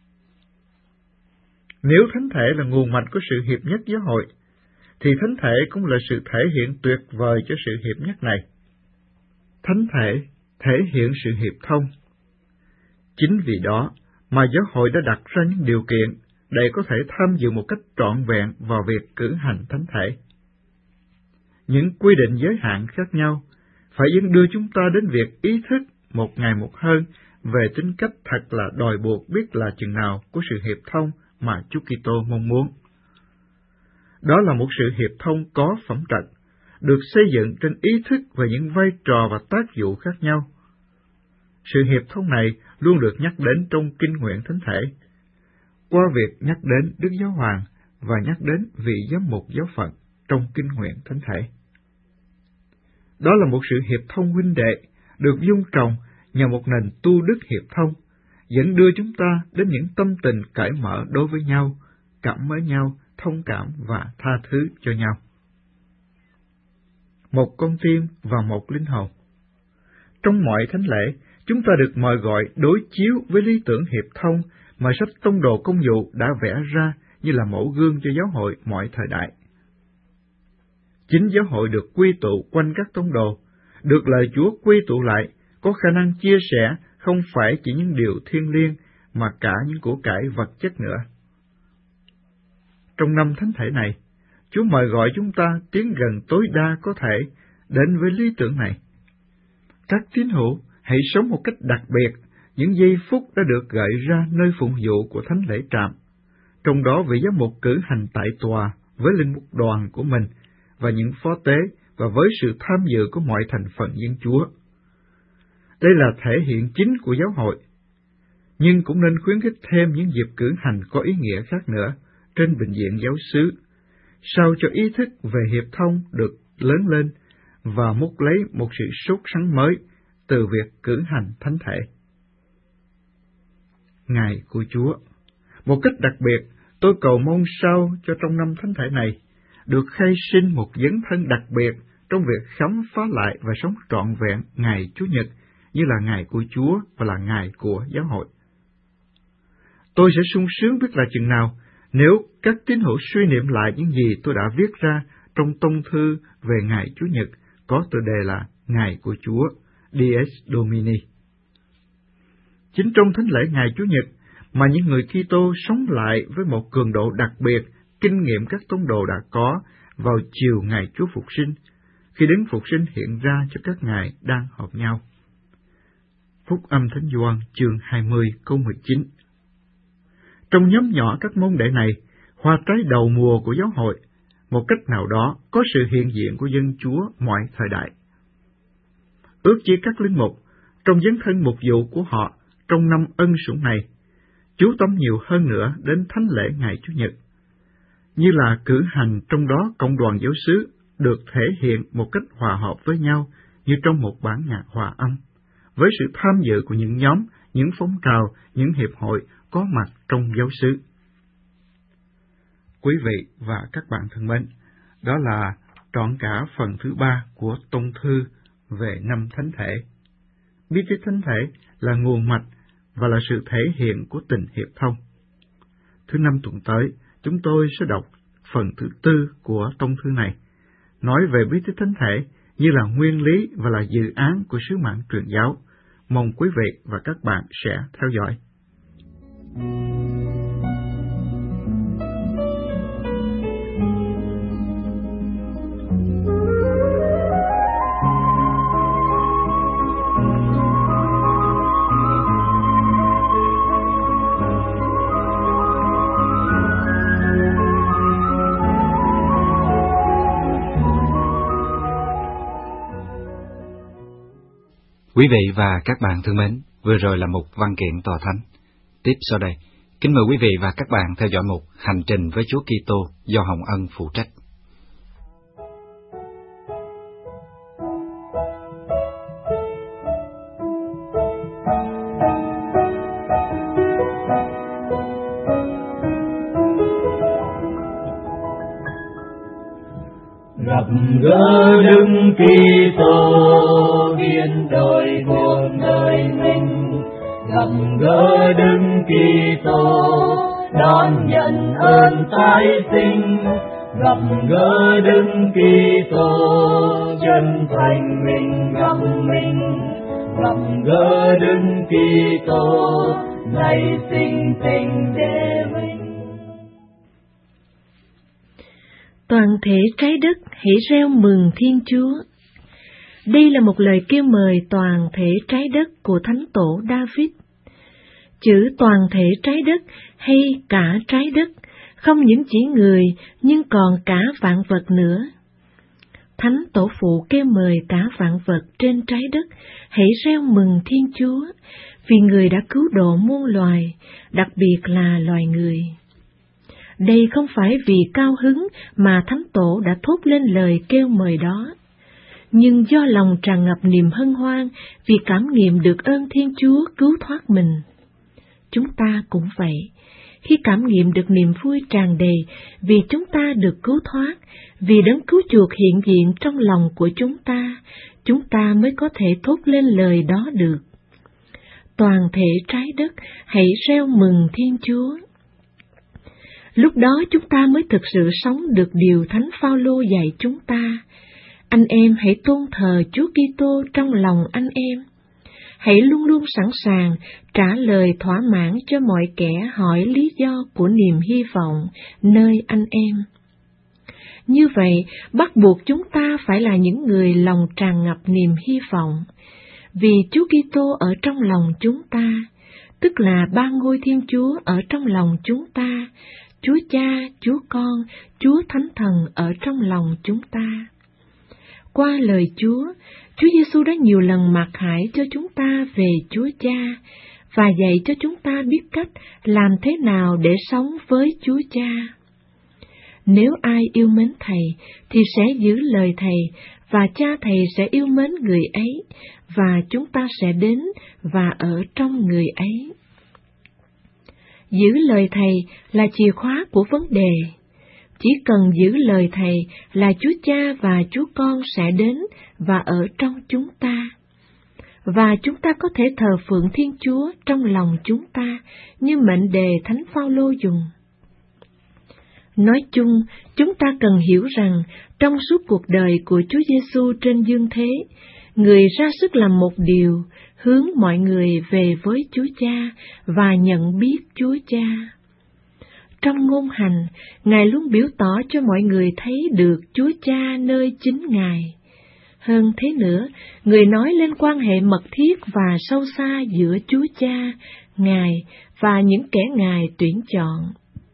Nếu thánh thể là nguồn mạch của sự hiệp nhất giáo hội, thì thánh thể cũng là sự thể hiện tuyệt vời cho sự hiệp nhất này. Thánh thể thể hiện sự hiệp thông. Chính vì đó mà giáo hội đã đặt ra những điều kiện để có thể tham dự một cách trọn vẹn vào việc cử hành thánh thể. Những quy định giới hạn khác nhau phải dẫn đưa chúng ta đến việc ý thức một ngày một hơn về tính cách thật là đòi buộc biết là chừng nào của sự hiệp thông mà Chúa Kitô mong muốn. Đó là một sự hiệp thông có phẩm chất, được xây dựng trên ý thức về những vai trò và tác vụ khác nhau. Sự hiệp thông này luôn được nhắc đến trong kinh nguyện thánh thể, qua việc nhắc đến Đức Giáo Hoàng và nhắc đến vị giám mục giáo phận trong kinh nguyện thánh thể. Đó là một sự hiệp thông huynh đệ, được dung trồng nhờ một nền tu đức hiệp thông, dẫn đưa chúng ta đến những tâm tình cởi mở đối với nhau, cảm mến nhau, thông cảm và tha thứ cho nhau. Một con tim và một linh hồn. Trong mọi thánh lễ, chúng ta được mời gọi đối chiếu với lý tưởng hiệp thông mà sách Tông đồ Công vụ đã vẽ ra như là mẫu gương cho giáo hội mọi thời đại. Chính giáo hội được quy tụ quanh các tông đồ, được lời Chúa quy tụ lại, có khả năng chia sẻ không phải chỉ những điều thiêng liêng mà cả những của cải vật chất nữa. Trong năm thánh thể này, Chúa mời gọi chúng ta tiến gần tối đa có thể đến với lý tưởng này. Các tín hữu hãy sống một cách đặc biệt những giây phút đã được gợi ra nơi phụng vụ của thánh lễ trạm, trong đó vị giám mục cử hành tại tòa với linh mục đoàn của mình và những phó tế và với sự tham dự của mọi thành phần dân Chúa. Đây là thể hiện chính của giáo hội. nhưng cũng nên khuyến khích thêm những dịp cử hành có ý nghĩa khác nữa trên bình diện giáo xứ, sao cho ý thức về hiệp thông được lớn lên và múc lấy một sự sốt sắng mới từ việc cử hành thánh thể. Ngày của Chúa. Một cách đặc biệt, tôi cầu mong sao cho trong năm thánh thể này được khai sinh một dấn thân đặc biệt trong việc khám phá lại và sống trọn vẹn ngày Chúa Nhật như là ngày của Chúa và là ngày của giáo hội. Tôi sẽ sung sướng biết là chừng nào nếu các tín hữu suy niệm lại những gì tôi đã viết ra trong tông thư về ngày Chúa Nhật có tựa đề là Ngày của Chúa, Dies Domini. Chính trong thánh lễ ngày Chúa Nhật mà những người Kitô sống lại với một cường độ đặc biệt kinh nghiệm các tông đồ đã có vào chiều ngày Chúa Phục sinh, khi Đấng Phục sinh hiện ra cho các ngài đang họp nhau. Phúc âm Thánh Gioan chương 20 câu 19. Trong nhóm nhỏ các môn đệ này, hoa trái đầu mùa của giáo hội, một cách nào đó có sự hiện diện của dân Chúa mọi thời đại. Ước chi các linh mục, trong dấn thân mục vụ của họ trong năm ân sủng này, chú tâm nhiều hơn nữa đến thánh lễ ngày Chủ nhật, như là cử hành trong đó cộng đoàn giáo xứ được thể hiện một cách hòa hợp với nhau như trong một bản nhạc hòa âm, với sự tham dự của những nhóm, những phong trào, những hiệp hội có mặt trong giáo xứ. Quý vị và các bạn thân mến, đó là trọn cả phần thứ 3 của tông thư về năm thánh thể. Bí tích thánh thể là nguồn mạch và là sự thể hiện của tình hiệp thông. Thứ 5 tuần tới, chúng tôi sẽ đọc phần thứ 4 của tông thư này, nói về bí tích thánh thể như là nguyên lý và là dự án của sứ mạng truyền giáo. Mong quý vị và các bạn sẽ theo dõi. Quý vị và các bạn thân mến, vừa rồi là một văn kiện tòa thánh. Tiếp sau đây, kính mời quý vị và các bạn theo dõi mục Hành trình với Chúa Kitô do Hồng Ân phụ trách. Gặp gỡ Đức Kitô biến đổi cuộc đời mình, gặp gỡ Đức Kitô đón nhận ơn tái sinh, gặp gỡ Đức Kitô chân thành mình gặp mình, gặp gỡ Đức Kitô ngày sinh tình để mình. Toàn thể trái đất hãy reo mừng Thiên Chúa. Đây là một lời kêu mời toàn thể trái đất của Thánh Tổ David. Chữ toàn thể trái đất hay cả trái đất không những chỉ người nhưng còn cả vạn vật nữa. Thánh Tổ Phụ kêu mời cả vạn vật trên trái đất hãy reo mừng Thiên Chúa, vì Người đã cứu độ muôn loài, đặc biệt là loài người. Đây không phải vì cao hứng mà Thánh Tổ đã thốt lên lời kêu mời đó, nhưng do lòng tràn ngập niềm hân hoan vì cảm nghiệm được ơn Thiên Chúa cứu thoát mình. Chúng ta cũng vậy, khi cảm nghiệm được niềm vui tràn đầy vì chúng ta được cứu thoát, vì đấng cứu chuộc hiện diện trong lòng của chúng ta mới có thể thốt lên lời đó được. Toàn thể trái đất hãy reo mừng Thiên Chúa. Lúc đó chúng ta mới thực sự sống được điều Thánh Phaolô dạy chúng ta. Anh em hãy tôn thờ Chúa Kitô trong lòng anh em. Hãy luôn luôn sẵn sàng trả lời thỏa mãn cho mọi kẻ hỏi lý do của niềm hy vọng nơi anh em. Như vậy, bắt buộc chúng ta phải là những người lòng tràn ngập niềm hy vọng, vì Chúa Kitô ở trong lòng chúng ta, tức là ba ngôi Thiên Chúa ở trong lòng chúng ta, Chúa Cha, Chúa Con, Chúa Thánh Thần ở trong lòng chúng ta. Qua lời Chúa Giêsu đã nhiều lần mặc khải cho chúng ta về Chúa Cha, và dạy cho chúng ta biết cách làm thế nào để sống với Chúa Cha. Nếu ai yêu mến Thầy thì sẽ giữ lời Thầy, và Cha Thầy sẽ yêu mến người ấy, và chúng ta sẽ đến và ở trong người ấy. Giữ lời Thầy là chìa khóa của vấn đề. Chỉ cần giữ lời Thầy là Chúa Cha và Chúa Con sẽ đến và ở trong chúng ta. Và chúng ta có thể thờ phượng Thiên Chúa trong lòng chúng ta, như mệnh đề Thánh Phaolô dùng. Nói chung, chúng ta cần hiểu rằng trong suốt cuộc đời của Chúa Giêsu trên dương thế, Người ra sức làm một điều, hướng mọi người về với Chúa Cha và nhận biết Chúa Cha. Trong ngôn hành, Ngài luôn biểu tỏ cho mọi người thấy được Chúa Cha nơi chính Ngài. Hơn thế nữa, Người nói lên quan hệ mật thiết và sâu xa giữa Chúa Cha, Ngài và những kẻ Ngài tuyển chọn.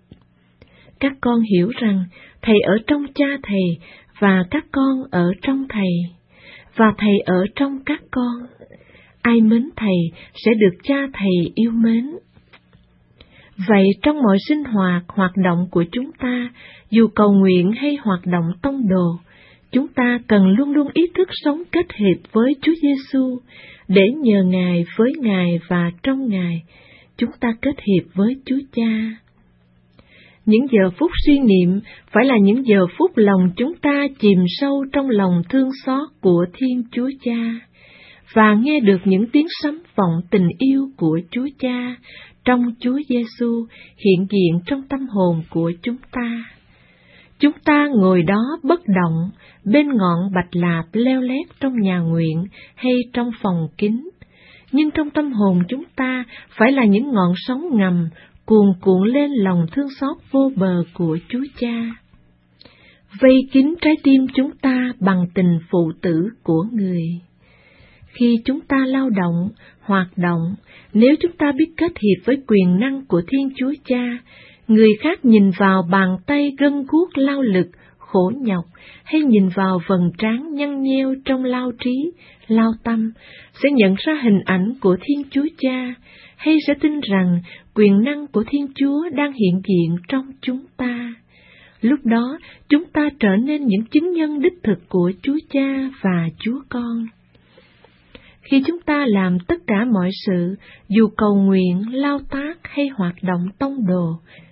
Các con hiểu rằng Thầy ở trong Cha Thầy và các con ở trong Thầy, và Thầy ở trong các con. Ai mến Thầy sẽ được Cha Thầy yêu mến. Vậy trong mọi sinh hoạt động của chúng ta, dù cầu nguyện hay hoạt động tông đồ, chúng ta cần luôn luôn ý thức sống kết hiệp với Chúa Giêsu, để nhờ Ngài, với Ngài và trong Ngài, chúng ta kết hiệp với Chúa Cha. Những giờ phút suy niệm phải là những giờ phút lòng chúng ta chìm sâu trong lòng thương xót của Thiên Chúa Cha, và nghe được những tiếng sấm vọng tình yêu của Chúa Cha trong Chúa Giêsu hiện diện trong tâm hồn của chúng ta. Chúng ta ngồi đó bất động bên ngọn bạch lạp leo lét trong nhà nguyện hay trong phòng kín, nhưng trong tâm hồn chúng ta phải là những ngọn sóng ngầm cuồn cuộn lên lòng thương xót vô bờ của Chúa Cha. Vây kín trái tim chúng ta bằng tình phụ tử của Người. Khi chúng ta lao động, hoạt động, nếu chúng ta biết kết hiệp với quyền năng của Thiên Chúa Cha, người khác nhìn vào bàn tay gân guốc lao lực, khổ nhọc, hay nhìn vào vầng trán nhăn nheo trong lao trí, lao tâm, sẽ nhận ra hình ảnh của Thiên Chúa Cha, hay sẽ tin rằng quyền năng của Thiên Chúa đang hiện diện trong chúng ta. Lúc đó, chúng ta trở nên những chứng nhân đích thực của Chúa Cha và Chúa Con. Khi chúng ta làm tất cả mọi sự, dù cầu nguyện, lao tác hay hoạt động tông đồ,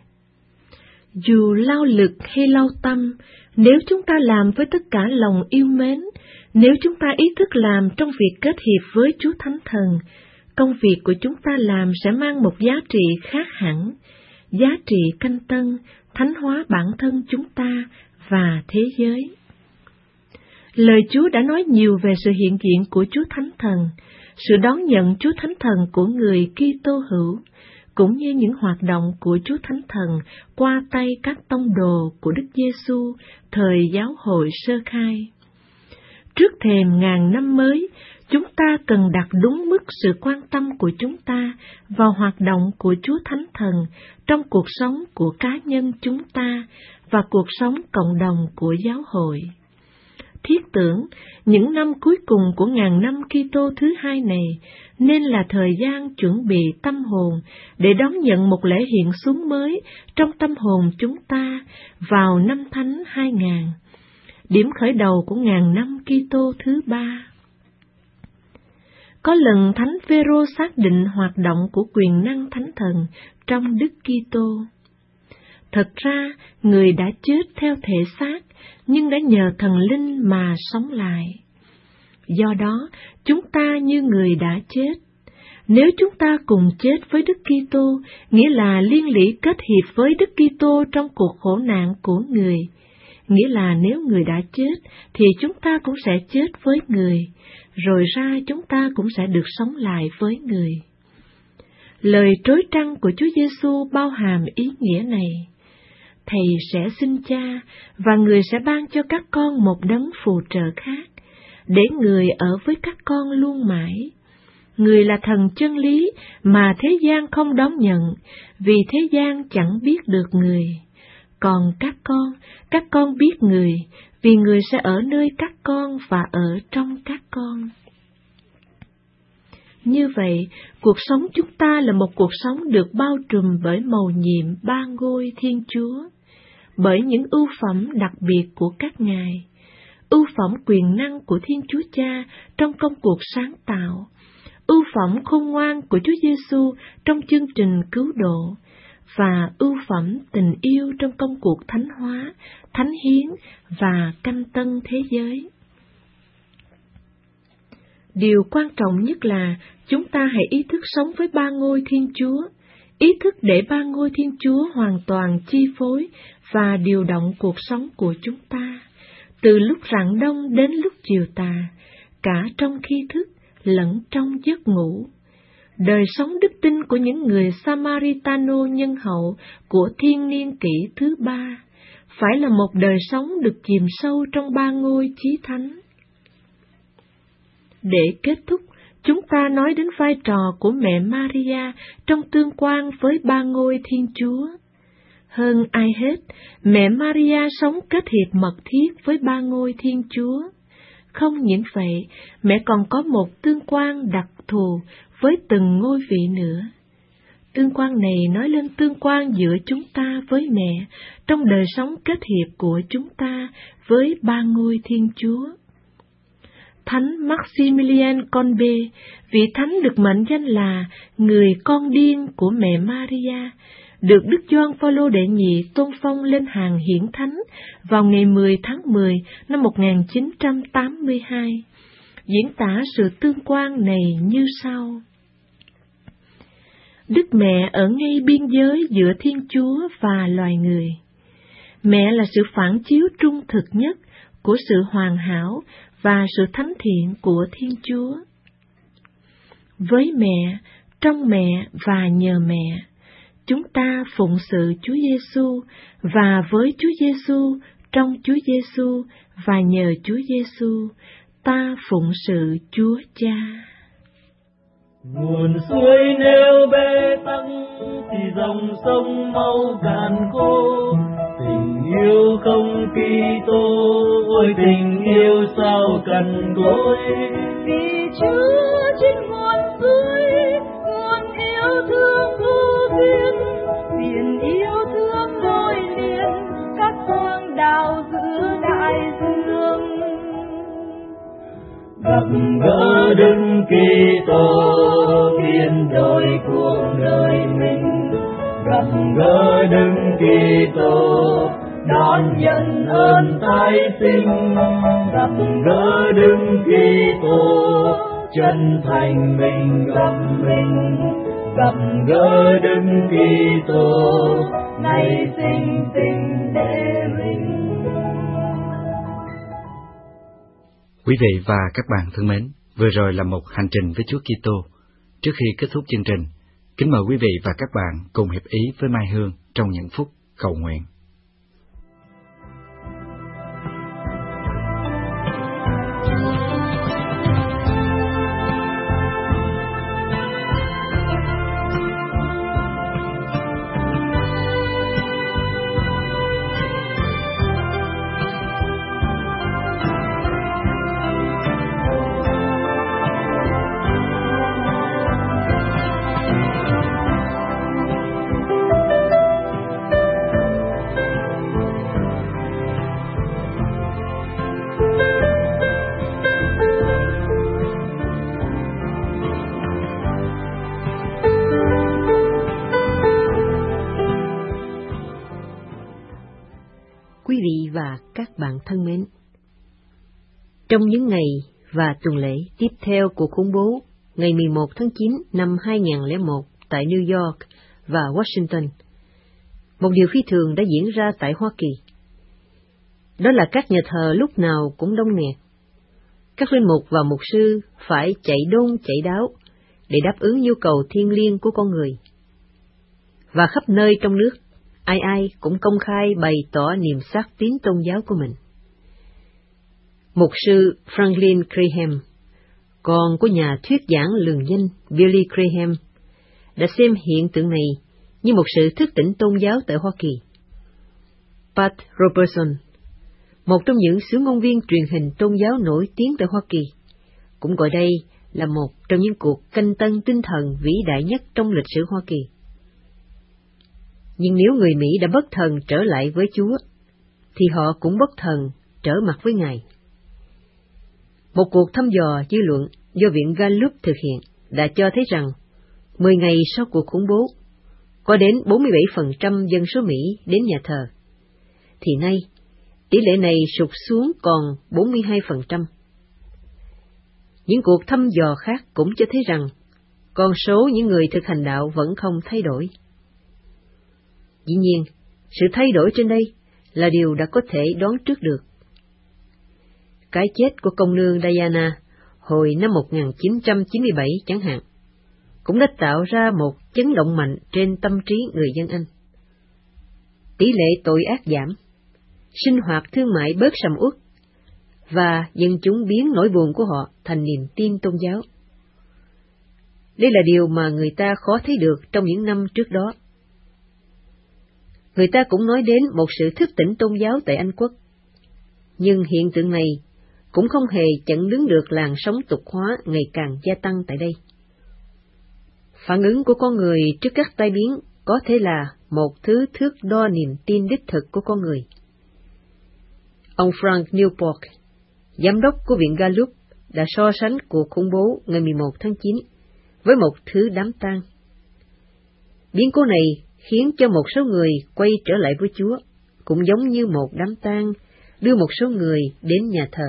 dù lao lực hay lao tâm, nếu chúng ta làm với tất cả lòng yêu mến, nếu chúng ta ý thức làm trong việc kết hiệp với Chúa Thánh Thần, công việc của chúng ta làm sẽ mang một giá trị khác hẳn, giá trị canh tân, thánh hóa bản thân chúng ta và thế giới. Lời Chúa đã nói nhiều về sự hiện diện của Chúa Thánh Thần, sự đón nhận Chúa Thánh Thần của người Kitô hữu, cũng như những hoạt động của Chúa Thánh Thần qua tay các tông đồ của Đức Giêsu thời giáo hội sơ khai. Trước thềm ngàn năm mới, chúng ta cần đặt đúng mức sự quan tâm của chúng ta vào hoạt động của Chúa Thánh Thần trong cuộc sống của cá nhân chúng ta và cuộc sống cộng đồng của giáo hội. Thiết tưởng, những năm cuối cùng của ngàn năm Kitô thứ hai này nên là thời gian chuẩn bị tâm hồn để đón nhận một lễ hiện xuống mới trong tâm hồn chúng ta vào năm Thánh 2000, điểm khởi đầu của ngàn năm Kitô thứ ba. Có lần Thánh Phêrô xác định hoạt động của quyền năng Thánh Thần trong Đức Kitô. Thật ra, người đã chết theo thể xác, nhưng đã nhờ thần linh mà sống lại. Do đó, chúng ta như người đã chết. Nếu chúng ta cùng chết với Đức Kitô, nghĩa là liên lỉ kết hiệp với Đức Kitô trong cuộc khổ nạn của người. Nghĩa là nếu người đã chết, thì chúng ta cũng sẽ chết với người, rồi ra chúng ta cũng sẽ được sống lại với người. Lời trối trăng của Chúa Giêsu bao hàm ý nghĩa này. Thầy sẽ xin Cha, và Người sẽ ban cho các con một đấng phù trợ khác, để Người ở với các con luôn mãi. Người là thần chân lý mà thế gian không đón nhận, vì thế gian chẳng biết được Người. Còn các con biết Người, vì Người sẽ ở nơi các con và ở trong các con. Như vậy, cuộc sống chúng ta là một cuộc sống được bao trùm bởi mầu nhiệm ba ngôi Thiên Chúa, bởi những ưu phẩm đặc biệt của các Ngài, ưu phẩm quyền năng của Thiên Chúa Cha trong công cuộc sáng tạo, ưu phẩm khôn ngoan của Chúa Giêsu trong chương trình cứu độ, và ưu phẩm tình yêu trong công cuộc thánh hóa, thánh hiến và canh tân thế giới. Điều quan trọng nhất là chúng ta hãy ý thức sống với ba ngôi Thiên Chúa, ý thức để ba ngôi Thiên Chúa hoàn toàn chi phối và điều động cuộc sống của chúng ta, từ lúc rạng đông đến lúc chiều tà, cả trong khi thức lẫn trong giấc ngủ. Đời sống đức tin của những người Samaritano nhân hậu của thiên niên kỷ thứ 3 phải là một đời sống được chìm sâu trong ba ngôi chí thánh. Để kết thúc, chúng ta nói đến vai trò của mẹ Maria trong tương quan với ba ngôi Thiên Chúa. Hơn ai hết, mẹ Maria sống kết hiệp mật thiết với ba ngôi Thiên Chúa. Không những vậy, mẹ còn có một tương quan đặc thù với từng ngôi vị nữa. Tương quan này nói lên tương quan giữa chúng ta với mẹ trong đời sống kết hiệp của chúng ta với ba ngôi Thiên Chúa. Thánh Maximilian Kolbe, vị thánh được mệnh danh là người con điên của mẹ Maria, được Đức Gioan Phaolô đệ nhị tôn phong lên hàng hiển thánh vào ngày 10 tháng 10 năm 1982, diễn tả sự tương quan này như sau. Đức Mẹ ở ngay biên giới giữa Thiên Chúa và loài người. Mẹ là sự phản chiếu trung thực nhất của sự hoàn hảo và sự thánh thiện của Thiên Chúa. Với mẹ, trong mẹ và nhờ mẹ, chúng ta phụng sự Chúa Giêsu, và với Chúa Giêsu, trong Chúa Giêsu và nhờ Chúa Giêsu, ta phụng sự Chúa Cha. Nguồn suối nếu bê tắc thì dòng sông mau cạn khô. Tình yêu không Kitô, ôi tình yêu sao cằn cỗi. Vì Chúa trên nguồn suối, nguồn yêu thương vô biên, biển yêu thương nối liền các quang đảo giữa đại dương. Gặp gỡ Đức Kitô biến đổi cuộc đời mình, gặp gỡ Đức Kitô đón nhận ơn tái sinh, gặp gỡ Đức Kitô chân thành mình gặp mình, gặp gỡ Đức Kitô ngày sinh tình để mình. Quý vị và các bạn thân mến, vừa rồi là một hành trình với Chúa Kitô. Trước khi kết thúc chương trình, kính mời quý vị và các bạn cùng hiệp ý với Mai Hương trong những phút cầu nguyện. Quý vị và các bạn thân mến, trong những ngày và tuần lễ tiếp theo cuộc khủng bố ngày 11 tháng 9 năm 2001 tại New York và Washington, một điều phi thường đã diễn ra tại Hoa Kỳ. Đó là các nhà thờ lúc nào cũng đông nghẹt. Các linh mục và mục sư phải chạy đôn chạy đáo để đáp ứng nhu cầu thiêng liêng của con người. Và khắp nơi trong nước, ai ai cũng công khai bày tỏ niềm xác tín tôn giáo của mình. Mục sư Franklin Graham, con của nhà thuyết giảng lừng danh Billy Graham, đã xem hiện tượng này như một sự thức tỉnh tôn giáo tại Hoa Kỳ. Pat Robertson, một trong những xướng ngôn viên truyền hình tôn giáo nổi tiếng tại Hoa Kỳ, cũng gọi đây là một trong những cuộc canh tân tinh thần vĩ đại nhất trong lịch sử Hoa Kỳ. Nhưng nếu người Mỹ đã bất thần trở lại với Chúa, thì họ cũng bất thần trở mặt với Ngài. Một cuộc thăm dò dư luận do Viện Gallup thực hiện đã cho thấy rằng 10 ngày sau cuộc khủng bố, có đến 47% dân số Mỹ đến nhà thờ, thì nay tỷ lệ này sụt xuống còn 42%. Những cuộc thăm dò khác cũng cho thấy rằng con số những người thực hành đạo vẫn không thay đổi. Dĩ nhiên, sự thay đổi trên đây là điều đã có thể đoán trước được. Cái chết của công nương Diana hồi năm 1997 chẳng hạn, cũng đã tạo ra một chấn động mạnh trên tâm trí người dân Anh. Tỷ lệ tội ác giảm, sinh hoạt thương mại bớt sầm uất, và dân chúng biến nỗi buồn của họ thành niềm tin tôn giáo. Đây là điều mà người ta khó thấy được trong những năm trước đó. Người ta cũng nói đến một sự thức tỉnh tôn giáo tại Anh Quốc, nhưng hiện tượng này cũng không hề chặn đứng được làn sóng tục hóa ngày càng gia tăng tại đây. Phản ứng của con người trước các tai biến có thể là một thứ thước đo niềm tin đích thực của con người. Ông Frank Newport, giám đốc của Viện Gallup, đã so sánh cuộc khủng bố ngày 11 tháng 9 với một thứ đám tang. Biến cố này khiến cho một số người quay trở lại với Chúa, cũng giống như một đám tang đưa một số người đến nhà thờ.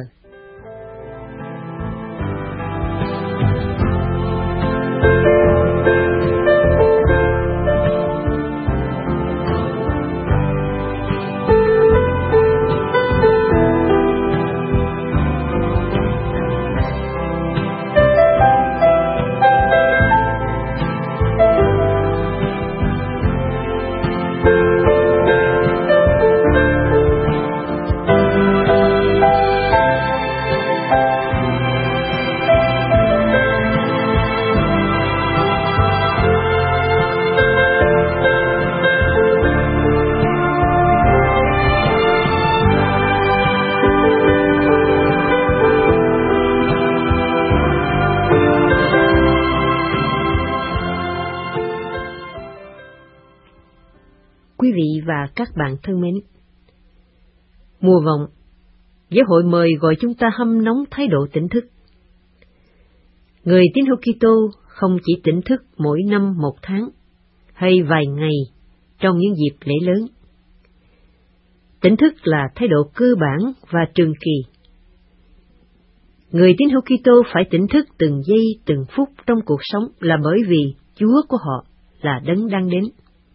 Quý vị và các bạn thân mến, mùa vọng, giáo hội mời gọi chúng ta hâm nóng thái độ tỉnh thức. Người tín hữu Kitô không chỉ tỉnh thức mỗi năm một tháng, hay vài ngày trong những dịp lễ lớn. Tỉnh thức là thái độ cơ bản và trường kỳ. Người tín hữu Kitô phải tỉnh thức từng giây từng phút trong cuộc sống là bởi vì Chúa của họ là Đấng đang đến.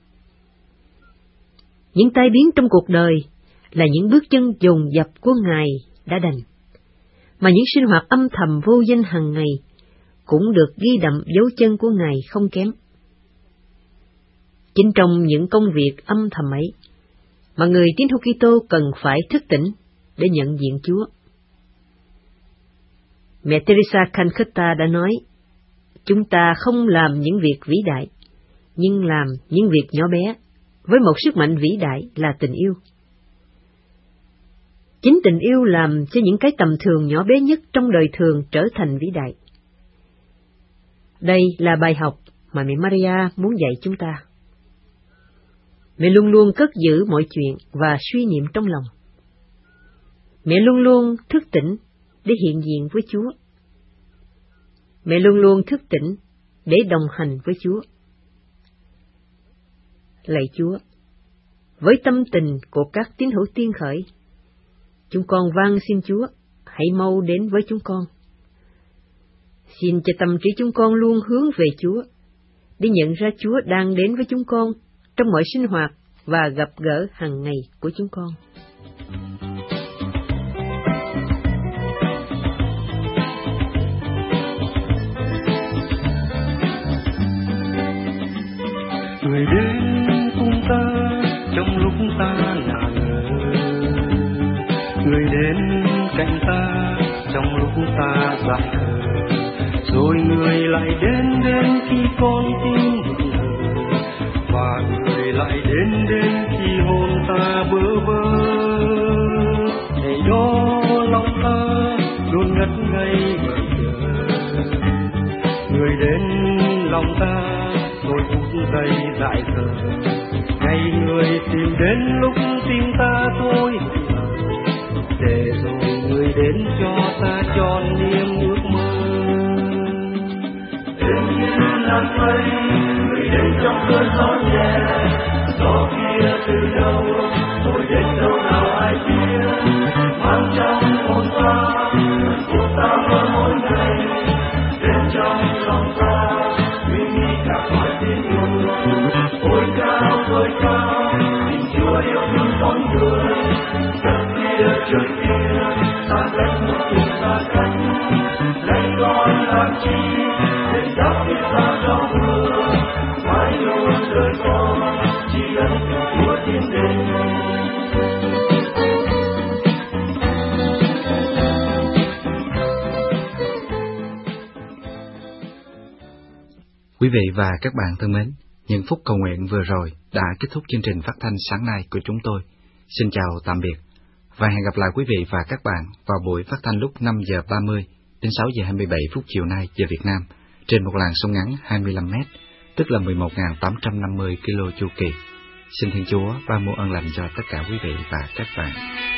Những tai biến trong cuộc đời là những bước chân dồn dập của Ngài đã đành, mà những sinh hoạt âm thầm vô danh hàng ngày cũng được ghi đậm dấu chân của Ngài không kém. Chính trong những công việc âm thầm ấy mà người tín hữu Kitô cần phải thức tỉnh để nhận diện Chúa. Mẹ Teresa Calcutta đã nói, chúng ta không làm những việc vĩ đại, nhưng làm những việc nhỏ bé, với một sức mạnh vĩ đại là tình yêu. Chính tình yêu làm cho những cái tầm thường nhỏ bé nhất trong đời thường trở thành vĩ đại. Đây là bài học mà mẹ Maria muốn dạy chúng ta. Mẹ luôn luôn cất giữ mọi chuyện và suy niệm trong lòng. Mẹ luôn luôn thức tỉnh để hiện diện với Chúa. Mẹ luôn luôn thức tỉnh để đồng hành với Chúa. Lạy Chúa, với tâm tình của các tín hữu tiên khởi, chúng con van xin Chúa, hãy mau đến với chúng con. Xin cho tâm trí chúng con luôn hướng về Chúa, để nhận ra Chúa đang đến với chúng con trong mọi sinh hoạt và gặp gỡ hàng ngày của chúng con. Người đến cùng ta trong lúc ta ngả ngơ, người đến cạnh ta trong lúc ta dại khờ, rồi người lại đến khi con tim hững hờ, và người lại đến khi hồn ta bơ vơ. Ngày đó lòng ta luôn ngất ngây bởi chờ, lòng ta thôi phút giây dại khờ. Ngày người tìm đến lúc tim ta thôi để rồi người đến cho ta tròn niềm ước mơ. Đến như làn mây người đến trong cơn gió nhẹ, gió kia từ đâu rồi đến đâu nào ai biết, mang trong hồn ta cuộc ta mơ mỗi ngày, đến trong lòng ta suy nghĩ cả mọi tình yêu. Ôi cao tình Chúa yêu thương con người, đất kia trời kia ta cách một tình xa cách, lấy con làm chi để đắp biết ta cho vừa, mãi luôn đời con chỉ ân Chúa tiến đến. Quý vị và các bạn thân mến, những phút cầu nguyện vừa rồi đã kết thúc chương trình phát thanh sáng nay của chúng tôi. Xin chào tạm biệt và hẹn gặp lại quý vị và các bạn vào buổi phát thanh lúc 5 giờ 30 đến 6 giờ 27 phút chiều nay giờ Việt Nam trên một làn sóng ngắn 25 m, tức là 11.850 km chu kỳ. Xin Thiên Chúa ban muôn ơn lành cho tất cả quý vị và các bạn.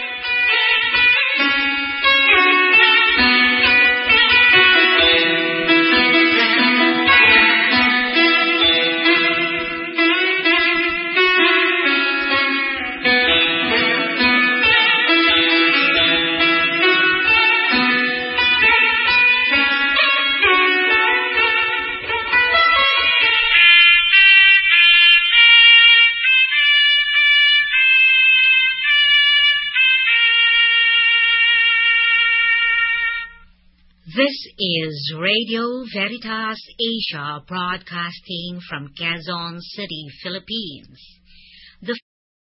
This is Radio Veritas Asia broadcasting from Quezon City, Philippines.